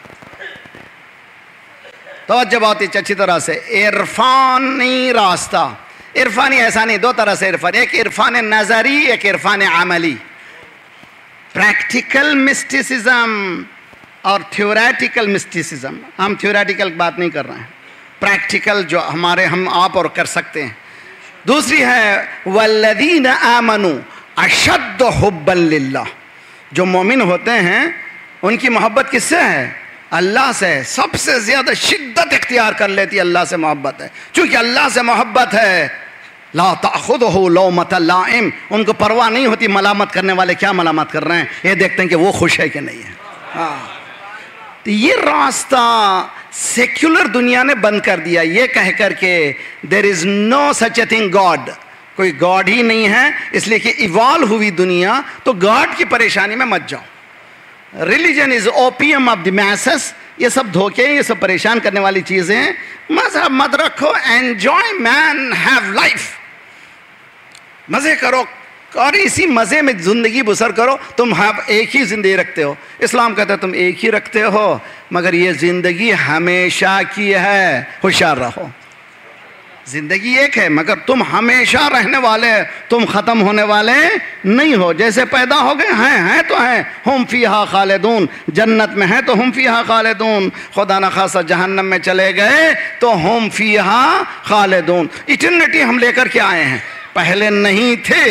Speaker 1: توجہ بہت ہی اچھی طرح سے، عرفانی راستہ۔ عرفانی ایسا نہیں، دو طرح سے عرفان، ایک عرفان نظری، ایک عرفان عملی، پریکٹیکل مسٹیسزم اور تھیوریٹیکل مسٹیسزم۔ ہم تھیوریٹیکل بات نہیں کر رہے ہیں، پریکٹیکل جو ہمارے ہم آپ اور کر سکتے ہیں۔ دوسری ہے والذین آمنوا اشد حبا للہ، جو مومن ہوتے ہیں ان کی محبت کس سے ہے؟ اللہ سے۔ سب سے زیادہ شدت اختیار کر لیتی اللہ سے محبت ہے، چونکہ اللہ سے محبت ہے۔ لا تأخذہ لومۃ لائم، ان کو پرواہ نہیں ہوتی ملامت کرنے والے کیا ملامت کر رہے ہیں، یہ دیکھتے ہیں کہ وہ خوش ہے کہ نہیں ہے۔ ہاں، تو یہ راستہ سیکولر دنیا نے بند کر دیا، یہ کہہ کر کے there is no such a thing God, کوئی گاڈ ہی نہیں ہے، اس لیے کہ ایوالو ہوئی دنیا، تو گاڈ کی پریشانی میں مت جاؤ۔ Religion is opium of the masses, یہ سب دھوکے، یہ سب پریشان کرنے والی چیزیں ہیں۔ مذہب مت رکھو، انجوائے مین، ہیو لائف، مزے کرو اور اسی مزے میں زندگی بسر کرو۔ تم ایک ہی زندگی رکھتے ہو، اسلام کہتا ہے تم ایک ہی رکھتے ہو، مگر یہ زندگی ہمیشہ کی ہے، ہوشیار رہو۔ زندگی ایک ہے مگر تم ہمیشہ رہنے والے، تم ختم ہونے والے نہیں ہو۔ جیسے پیدا ہو گئے ہیں ہیں تو ہیں، ہم فیہا خالدون، جنت میں ہیں تو ہم فیہا خالدون، خدا نخواستہ جہنم میں چلے گئے تو ہم فیہا خالدون۔ ایٹرنیٹی ہم لے کر کے آئے ہیں، پہلے نہیں تھے،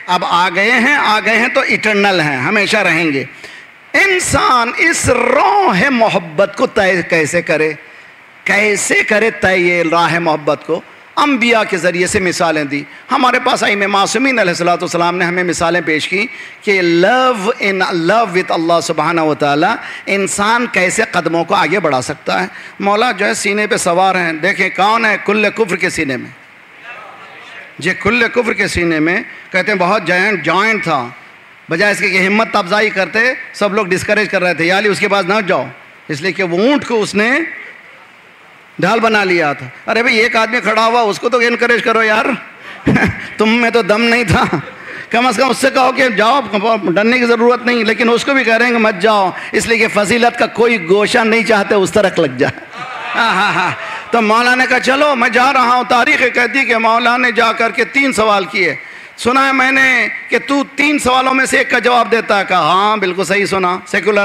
Speaker 1: اب آ گئے ہیں آ گئے ہیں تو ایٹرنل ہیں، ہمیشہ رہیں گے۔ انسان اس راہ محبت کو طے کیسے کرے، کیسے کرے طے یہ راہ محبت کو؟ انبیاء کے ذریعے سے مثالیں دی۔ ہمارے پاس ائمہ معصومین علیہ الصلوۃ والسلام نے ہمیں مثالیں پیش کی کہ لو ان لو وتھ اللہ سبحانہ و تعالیٰ انسان کیسے قدموں کو آگے بڑھا سکتا ہے۔ مولا جو ہے سینے پہ سوار ہیں، دیکھیں کون ہے کل کفر کے سینے میں، جی کل کفر کے سینے میں کہتے ہیں بہت جائنٹ جوائنٹ تھا، بجائے اس کے کہ ہمت افزائی کرتے سب لوگ ڈسکریج کر رہے تھے یا علی اس کے پاس نہ جاؤ، اس لیے کہ وہ اونٹ کو اس نے ڈھال بنا لیا تھا۔ ارے بھئی ایک آدمی کھڑا ہوا اس کو تو انکریج کرو یار، تم میں تو دم نہیں تھا، کم از کم اس سے کہو کہ جاؤ، ڈرنے کی ضرورت نہیں، لیکن اس کو بھی کہہ رہے ہیں کہ مت جاؤ، اس لیے کہ فضیلت کا کوئی گوشہ نہیں چاہتے اس طرح لگ جائے۔ ہاں ہاں ہاں تو مولا نے کہا چلو میں جا رہا ہوں۔ تاریخ کہتی کہ مولا نے جا کر کے تین سوال کیے۔ سنا ہے میں نے کہ تو تین سوالوں میں سے ایک کا جواب دیتا ہے، کہا ہاں بالکل صحیح سنا، سیکولر۔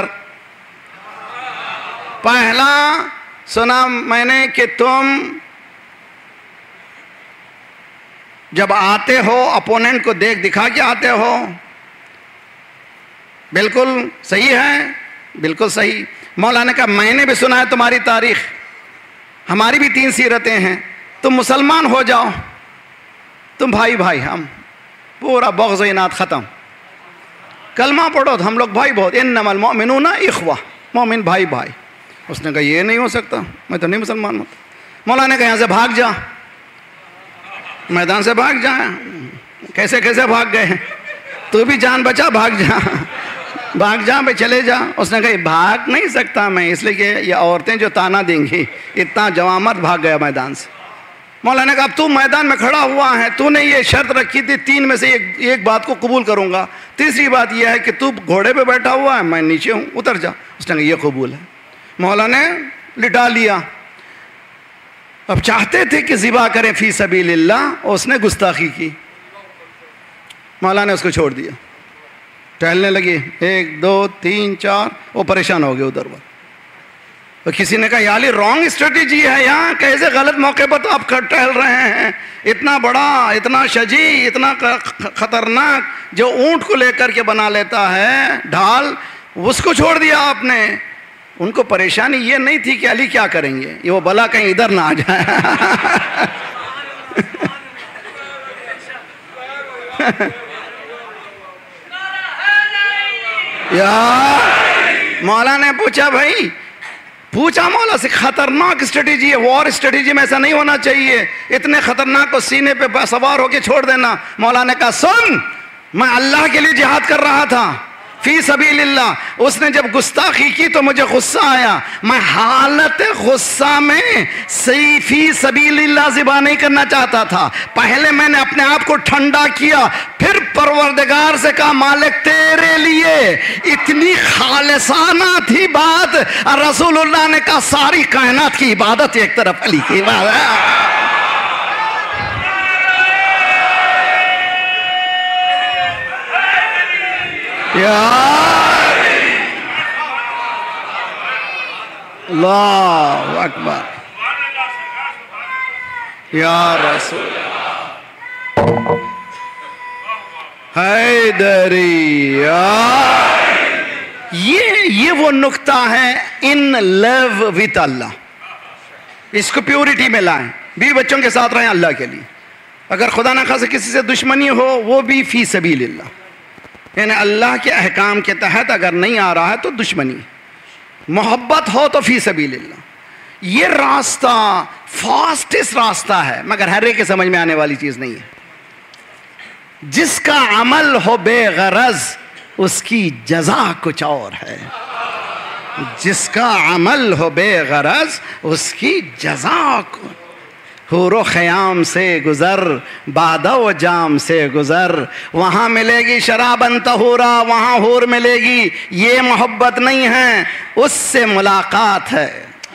Speaker 1: پہلا سنا میں نے کہ تم جب آتے ہو اپوننٹ کو دیکھ دکھا کے آتے ہو، بالکل صحیح ہے، بالکل صحیح۔ مولا نے کہا میں نے بھی سنا ہے تمہاری تاریخ، ہماری بھی تین سیرتیں ہیں، تم مسلمان ہو جاؤ، تم بھائی بھائی، ہم پورا بغض و اناد ختم، کلمہ پڑھو تو ہم لوگ بھائی بہت، انما المؤمنون اخوہ، مومن بھائی بھائی۔ اس نے کہا یہ نہیں ہو سکتا، میں تو نہیں مسلمان ہوتا۔ مولا نے کہا یہاں سے بھاگ جا، میدان سے بھاگ جا۔ کیسے کیسے بھاگ گئے، تو بھی جان بچا، بھاگ جا بھاگ جا بھائی چلے جا۔ اس نے کہا بھاگ نہیں سکتا میں، اس لیے کہ یہ عورتیں جو تانا دیں گی، اتنا جوامت بھاگ گیا میدان سے۔ مولا نے کہا اب تو میدان میں کھڑا ہوا ہے، تو نے یہ شرط رکھی تھی تین میں سے ایک ایک بات کو قبول کروں گا، تیسری بات یہ ہے کہ تو گھوڑے پہ بیٹھا ہوا ہے، میں نیچے ہوں، اتر جا۔ اس نے کہا یہ قبول ہے۔ مولا نے لٹا لیا۔ اب چاہتے تھے کہ ذبح کریں فی سبیل اللہ، اس نے گستاخی کی، مولا نے اس کو چھوڑ دیا۔ ٹہلنے لگی، ایک دو تین چار، وہ پریشان ہو گئے ادھر ادھر۔ تو کسی نے کہا یا علی رانگ اسٹریٹجی ہے یہاں، کیسے غلط موقع پر تو آپ ٹہل رہے ہیں، اتنا بڑا، اتنا شجی، اتنا خطرناک جو اونٹ کو لے کر کے بنا لیتا ہے ڈھال، اس کو چھوڑ دیا آپ نے۔ ان کو پریشانی یہ نہیں تھی کہ علی کیا کریں گے، یہ وہ بلا کہیں ادھر نہ آ جائے۔ مولا نے پوچھا بھائی، پوچھا مولا سے، خطرناک اسٹریٹجی ہے، وار اسٹریٹجی میں ایسا نہیں ہونا چاہیے، اتنے خطرناک کو سینے پہ سوار ہو کے چھوڑ دینا۔ مولا نے کہا سن، میں اللہ کے لیے جہاد کر رہا تھا فی سبیل اللہ، اس نے جب گستاخی کی تو مجھے غصہ آیا، میں حالت غصہ میں صحیح فی سبیل اللہ ذبح نہیں کرنا چاہتا تھا، پہلے میں نے اپنے آپ کو ٹھنڈا کیا، پھر پروردگار سے کہا مالک تیرے لیے، اتنی خالصانہ تھی بات۔ رسول اللہ نے کہا ساری کائنات کی عبادت ایک طرف، علی کی عبادت۔ اللہ اکبر یا رسول حیدری۔ یہ یہ وہ نقطہ ہے ان لو وتھ اللہ، اس کو پیورٹی میں لائیں، بیوی بچوں کے ساتھ رہیں اللہ کے لیے، اگر خدا نہ خواستہ کسی سے دشمنی ہو وہ بھی فی سبیل اللہ، یعنی اللہ کے احکام کے تحت اگر نہیں آ رہا ہے تو دشمنی، محبت ہو تو فی سبیل اللہ۔ یہ راستہ فاسٹسٹ راستہ ہے، مگر ہر ایک کے سمجھ میں آنے والی چیز نہیں ہے۔ جس کا عمل ہو بے غرض اس کی جزا کچھ اور ہے، جس کا عمل ہو بے غرض اس کی جزا کو، حور و خیام سے گزر، بادہ و جام سے گزر، وہاں ملے گی شرابن طہورا، وہاں حور ملے گی، یہ محبت نہیں ہے، اس سے ملاقات ہے۔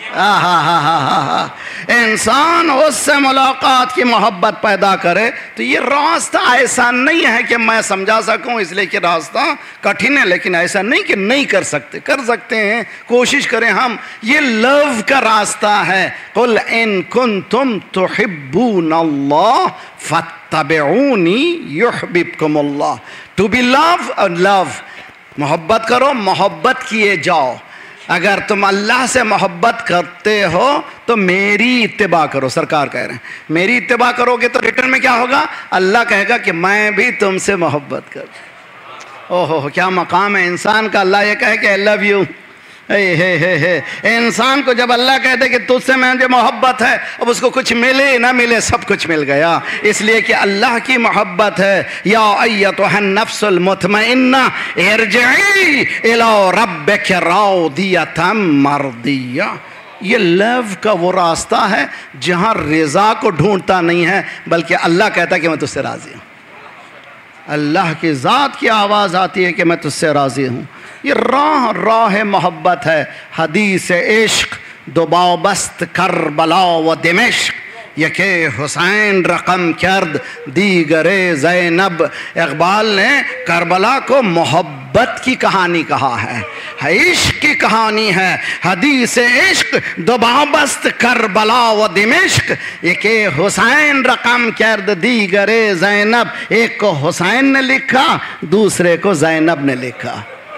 Speaker 1: انسان اس سے ملاقات کی محبت پیدا کرے تو یہ راستہ ایسا نہیں ہے کہ میں سمجھا سکوں اس لیے کہ راستہ کٹھن ہے، لیکن ایسا نہیں کہ نہیں کر سکتے، کر سکتے ہیں، کوشش کریں ہم. یہ لو کا راستہ ہے. قل ان کنتم تحبون اللہ فاتبعونی یحببکم اللہ. ٹو بی لو اور لو، محبت کرو، محبت کیے جاؤ. اگر تم اللہ سے محبت کرتے ہو تو میری اتباع کرو. سرکار کہہ رہے ہیں میری اتباع کرو گے تو ریٹرن میں کیا ہوگا؟ اللہ کہے گا کہ میں بھی تم سے محبت کروں. اوہ ہو کیا مقام ہے انسان کا. اللہ یہ کہے کہ I love you. اے ہے ہے ہے انسان کو جب اللہ کہتے کہ تجھ سے مجھے محبت ہے، اب اس کو کچھ ملے نہ ملے سب کچھ مل گیا، اس لیے کہ اللہ کی محبت ہے. یا ایتھا النفس المطمئنہ ارجعی الی ربک راضیۃ مرضیہ. یہ لو کا وہ راستہ ہے جہاں رضا کو ڈھونڈتا نہیں ہے، بلکہ اللہ کہتا ہے کہ میں تجھ سے راضی ہوں. اللہ کی ذات کی آواز آتی ہے کہ میں تجھ سے راضی ہوں. یہ راہ راہ محبت ہے. حدیث عشق دو بست کربلا و دمشق، یکے حسین رقم کرد دیگر زینب. اقبال نے کربلا کو محبت کی کہانی کہا ہے، عشق کی کہانی ہے. حدیث عشق دو بست کربلا و دمشق، یکے حسین رقم کرد دیگر زینب. ایک کو حسین نے لکھا، دوسرے کو زینب نے لکھا.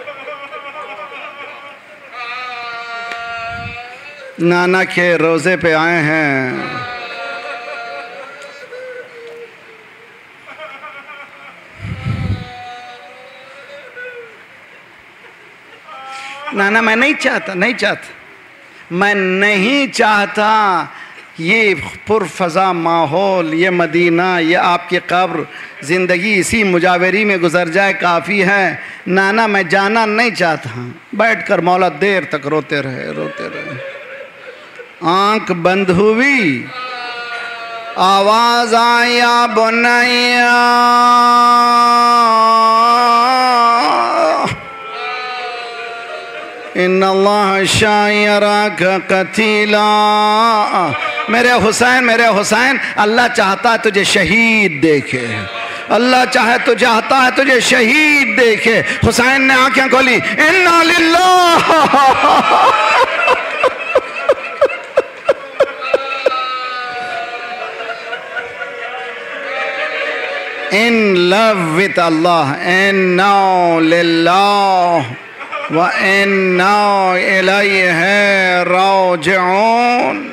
Speaker 1: نانا کے روزے پہ آئے ہیں. نانا میں نہیں چاہتا نہیں چاہتا میں نہیں چاہتا یہ پرفضا ماحول، یہ مدینہ، یہ آپ کی قبر، زندگی اسی مجاوری میں گزر جائے کافی ہے. نانا میں جانا نہیں چاہتا. بیٹھ کر مولا دیر تک روتے رہے روتے رہے. آنکھ بند ہوئی، آواز آیا بنیا ان اللہ شایراک قتیلا. میرے حسین میرے حسین اللہ چاہتا ہے تجھے شہید دیکھے، اللہ چاہے تو چاہتا ہے تجھے شہید دیکھے. حسین نے آنکھیں کھولی، انا للہ. in love with Allah, inna lillah wa inna ilayhi raji'un.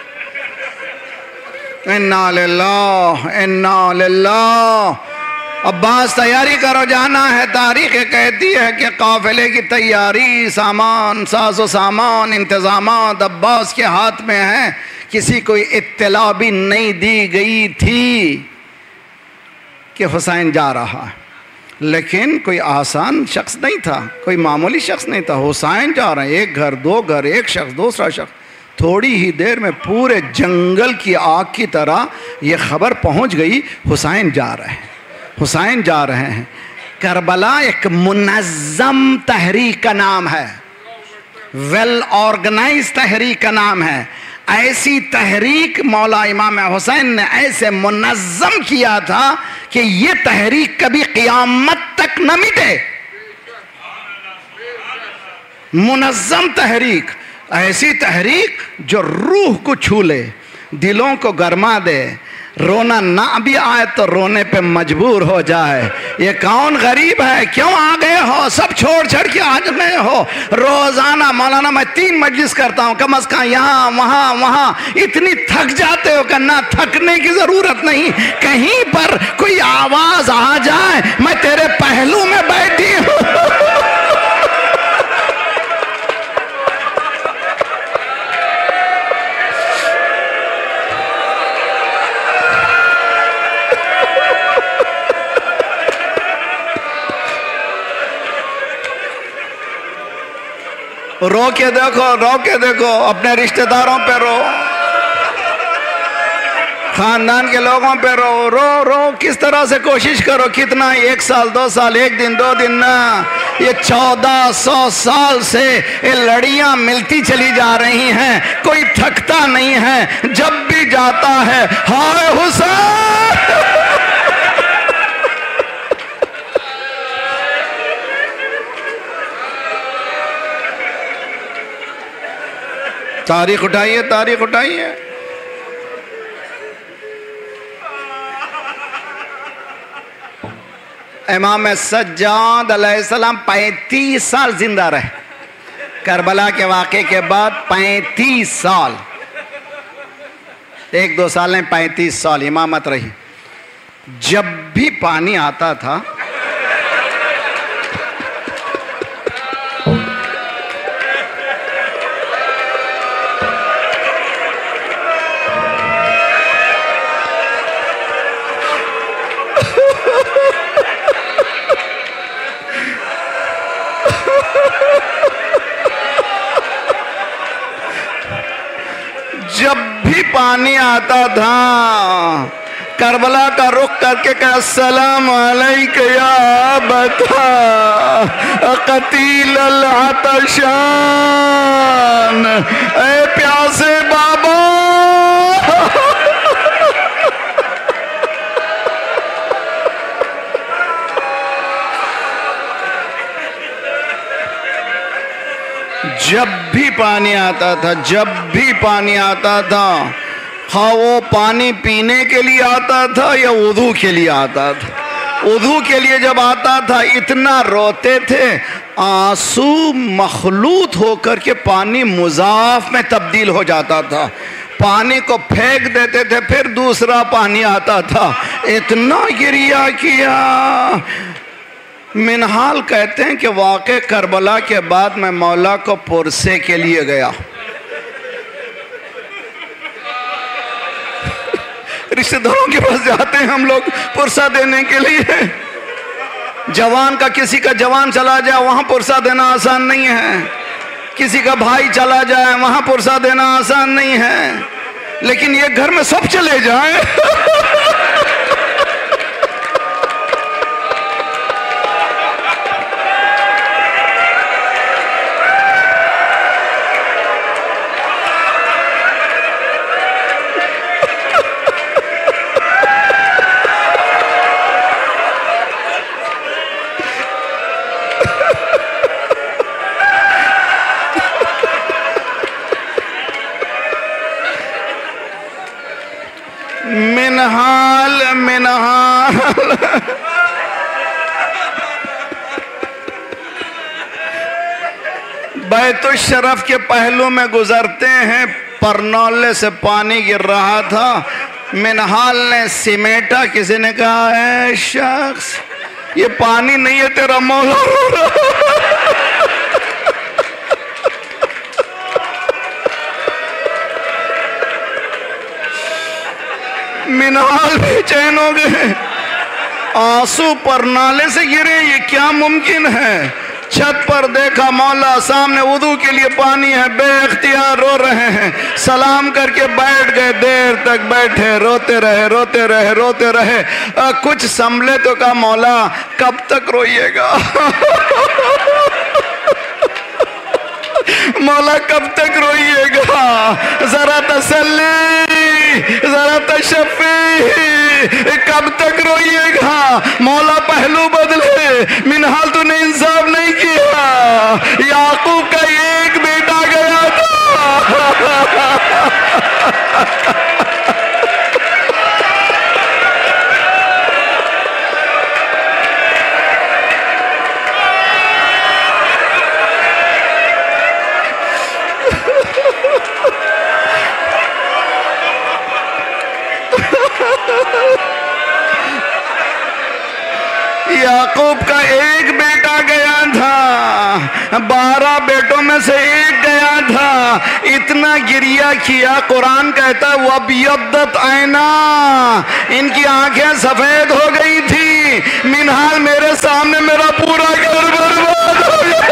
Speaker 1: inna lillah inna lillah. عباس تیاری کرو، جانا ہے. تاریخ کہتی ہے کہ قافلے کی تیاری، سامان، ساز و سامان، انتظامات عباس کے ہاتھ میں ہیں. کسی کو اطلاع بھی نہیں دی گئی تھی کہ حسین جا رہا ہے، لیکن کوئی آسان شخص نہیں تھا، کوئی معمولی شخص نہیں تھا. حسین جا رہے ہیں، ایک گھر دو گھر، ایک شخص دوسرا شخص. تھوڑی ہی دیر میں پورے جنگل کی آگ کی طرح یہ خبر پہنچ گئی، حسین جا رہے ہیں حسین جا رہے ہیں. کربلا ایک منظم تحریک کا نام ہے، ویل آرگنائز تحریک کا نام ہے. ایسی تحریک مولا امام حسین نے ایسے منظم کیا تھا کہ یہ تحریک کبھی قیامت تک نہ مٹے. منظم تحریک، ایسی تحریک جو روح کو چھو لے، دلوں کو گرما دے، رونا نہ بھی آئے تو رونے پہ مجبور ہو جائے. یہ کون غریب ہے، کیوں آ گئے ہو، سب چھوڑ چھڑ کے آ گئے ہو. روزانہ مولانا میں تین مجلس کرتا ہوں کم از کم، یہاں وہاں وہاں. اتنی تھک جاتے ہو کہ نہ تھکنے کی ضرورت نہیں. کہیں پر کوئی آواز آ جائے، میں تیرے پہلو میں بیٹھی ہوں. رو کے دیکھو رو کے دیکھو، اپنے رشتہ داروں پہ رو. خاندان کے لوگوں پہ رو رو رو کس طرح سے کوشش کرو، کتنا ایک سال دو سال ایک دن دو دن نہ، یہ چودہ سو سال سے یہ لڑیاں ملتی چلی جا رہی ہیں، کوئی تھکتا نہیں ہے، جب بھی جاتا ہے ہائے حسین۔ تاریخ اٹھائیے، تاریخ اٹھائیے۔ امام سجاد علیہ السلام پینتیس سال زندہ رہے، کربلا کے واقعے کے بعد پینتیس سال، ایک دو سال میں پینتیس سال امامت رہی۔ جب بھی پانی آتا تھا جب بھی پانی آتا تھا کربلا کا رخ کر کے کہا السلام علیک یا ابتا قتیل العطشان، اے پیاسے بابا۔ جب بھی پانی آتا تھا، جب بھی پانی آتا تھا، ہاں وہ پانی پینے کے لیے آتا تھا یا وضو کے لیے آتا تھا، وضو کے لیے جب آتا تھا اتنا روتے تھے، آنسو مخلوط ہو کر کے پانی مضاف میں تبدیل ہو جاتا تھا، پانی کو پھینک دیتے تھے، پھر دوسرا پانی آتا تھا، اتنا گریہ کیا۔ منحال کہتے ہیں کہ واقع کربلا کے بعد میں مولا کو پرسے کے لیے گیا، رشتہ داروں کے پاس جاتے ہیں ہم لوگ پرسہ دینے کے لیے، جوان کا کسی کا جوان چلا جائے وہاں پرسہ دینا آسان نہیں ہے، کسی کا بھائی چلا جائے وہاں پرسہ دینا آسان نہیں ہے، لیکن یہ گھر میں سب چلے جائیں منحال منحال بیت الشرف کے پہلو میں گزرتے ہیں، پرنولے سے پانی گر رہا تھا، منحال نے سمیٹا، کسی نے کہا اے شخص یہ پانی نہیں ہے تیرا مولا رو رہا۔ منحال بے چین ہو گئے، آنسو پر نالے سے گرے، یہ کیا ممکن ہے؟ چھت پر دیکھا مولا سامنے وضو کے لیے پانی ہے، بے اختیار رو رہے ہیں، سلام کر کے بیٹھ گئے، دیر تک بیٹھے، روتے رہے روتے رہے روتے رہے، کچھ سنبھلے تو کہا مولا کب تک روئیے گا؟ مولا کب تک روئیے گا؟ ذرا تسلی، ذرا تشفی، کب تک روئیے گا؟ مولا پہلو بدلے، منحال تو نے انصاف نہیں کیا، یعقوب کا ایک بیٹا گیا تھا۔ یعقوب کا ایک بیٹا گیا تھا، بارہ بیٹوں میں سے ایک گیا تھا، اتنا گریہ کیا، قرآن کہتا ہے وَبْيَضَّتْ عَيْنَاهُ، ان کی آنکھیں سفید ہو گئی تھی، منحال میرے سامنے میرا پورا گھر برباد ہو گیا۔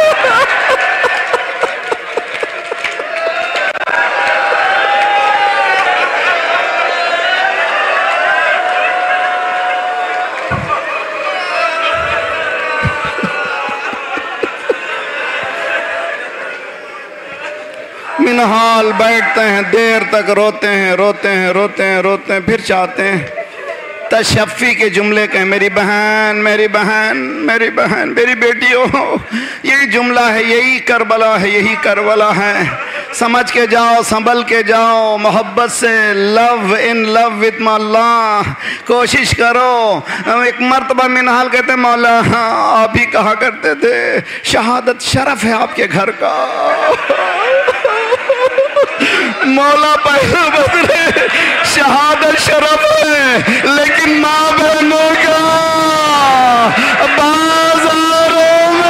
Speaker 1: حال بیٹھتے ہیں دیر تک روتے ہیں روتے ہیں روتے ہیں روتے ہیں پھر چاہتے ہیں تشفی کے جملے کہیں میری بہن میری بہن میری بہن میری بیٹیوں یہی جملہ ہے یہی کربلا ہے یہی کربلا ہے سمجھ کے جاؤ سنبھل کے جاؤ محبت سے لو ان لو وتھ اللہ کوشش کرو ایک مرتبہ منحال کہتے ہیں مولا آپ ہی کہا کرتے تھے شہادت شرف ہے آپ کے گھر کا مولا پہلے بدلے شہادت شرف ہے لیکن ماں بہنوں کا بازاروں میں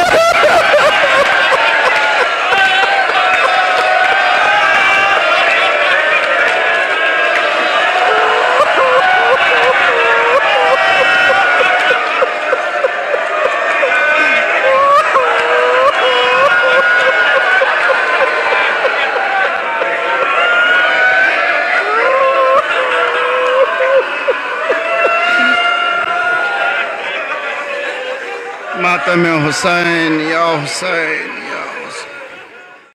Speaker 1: ماتم حسین یا حسین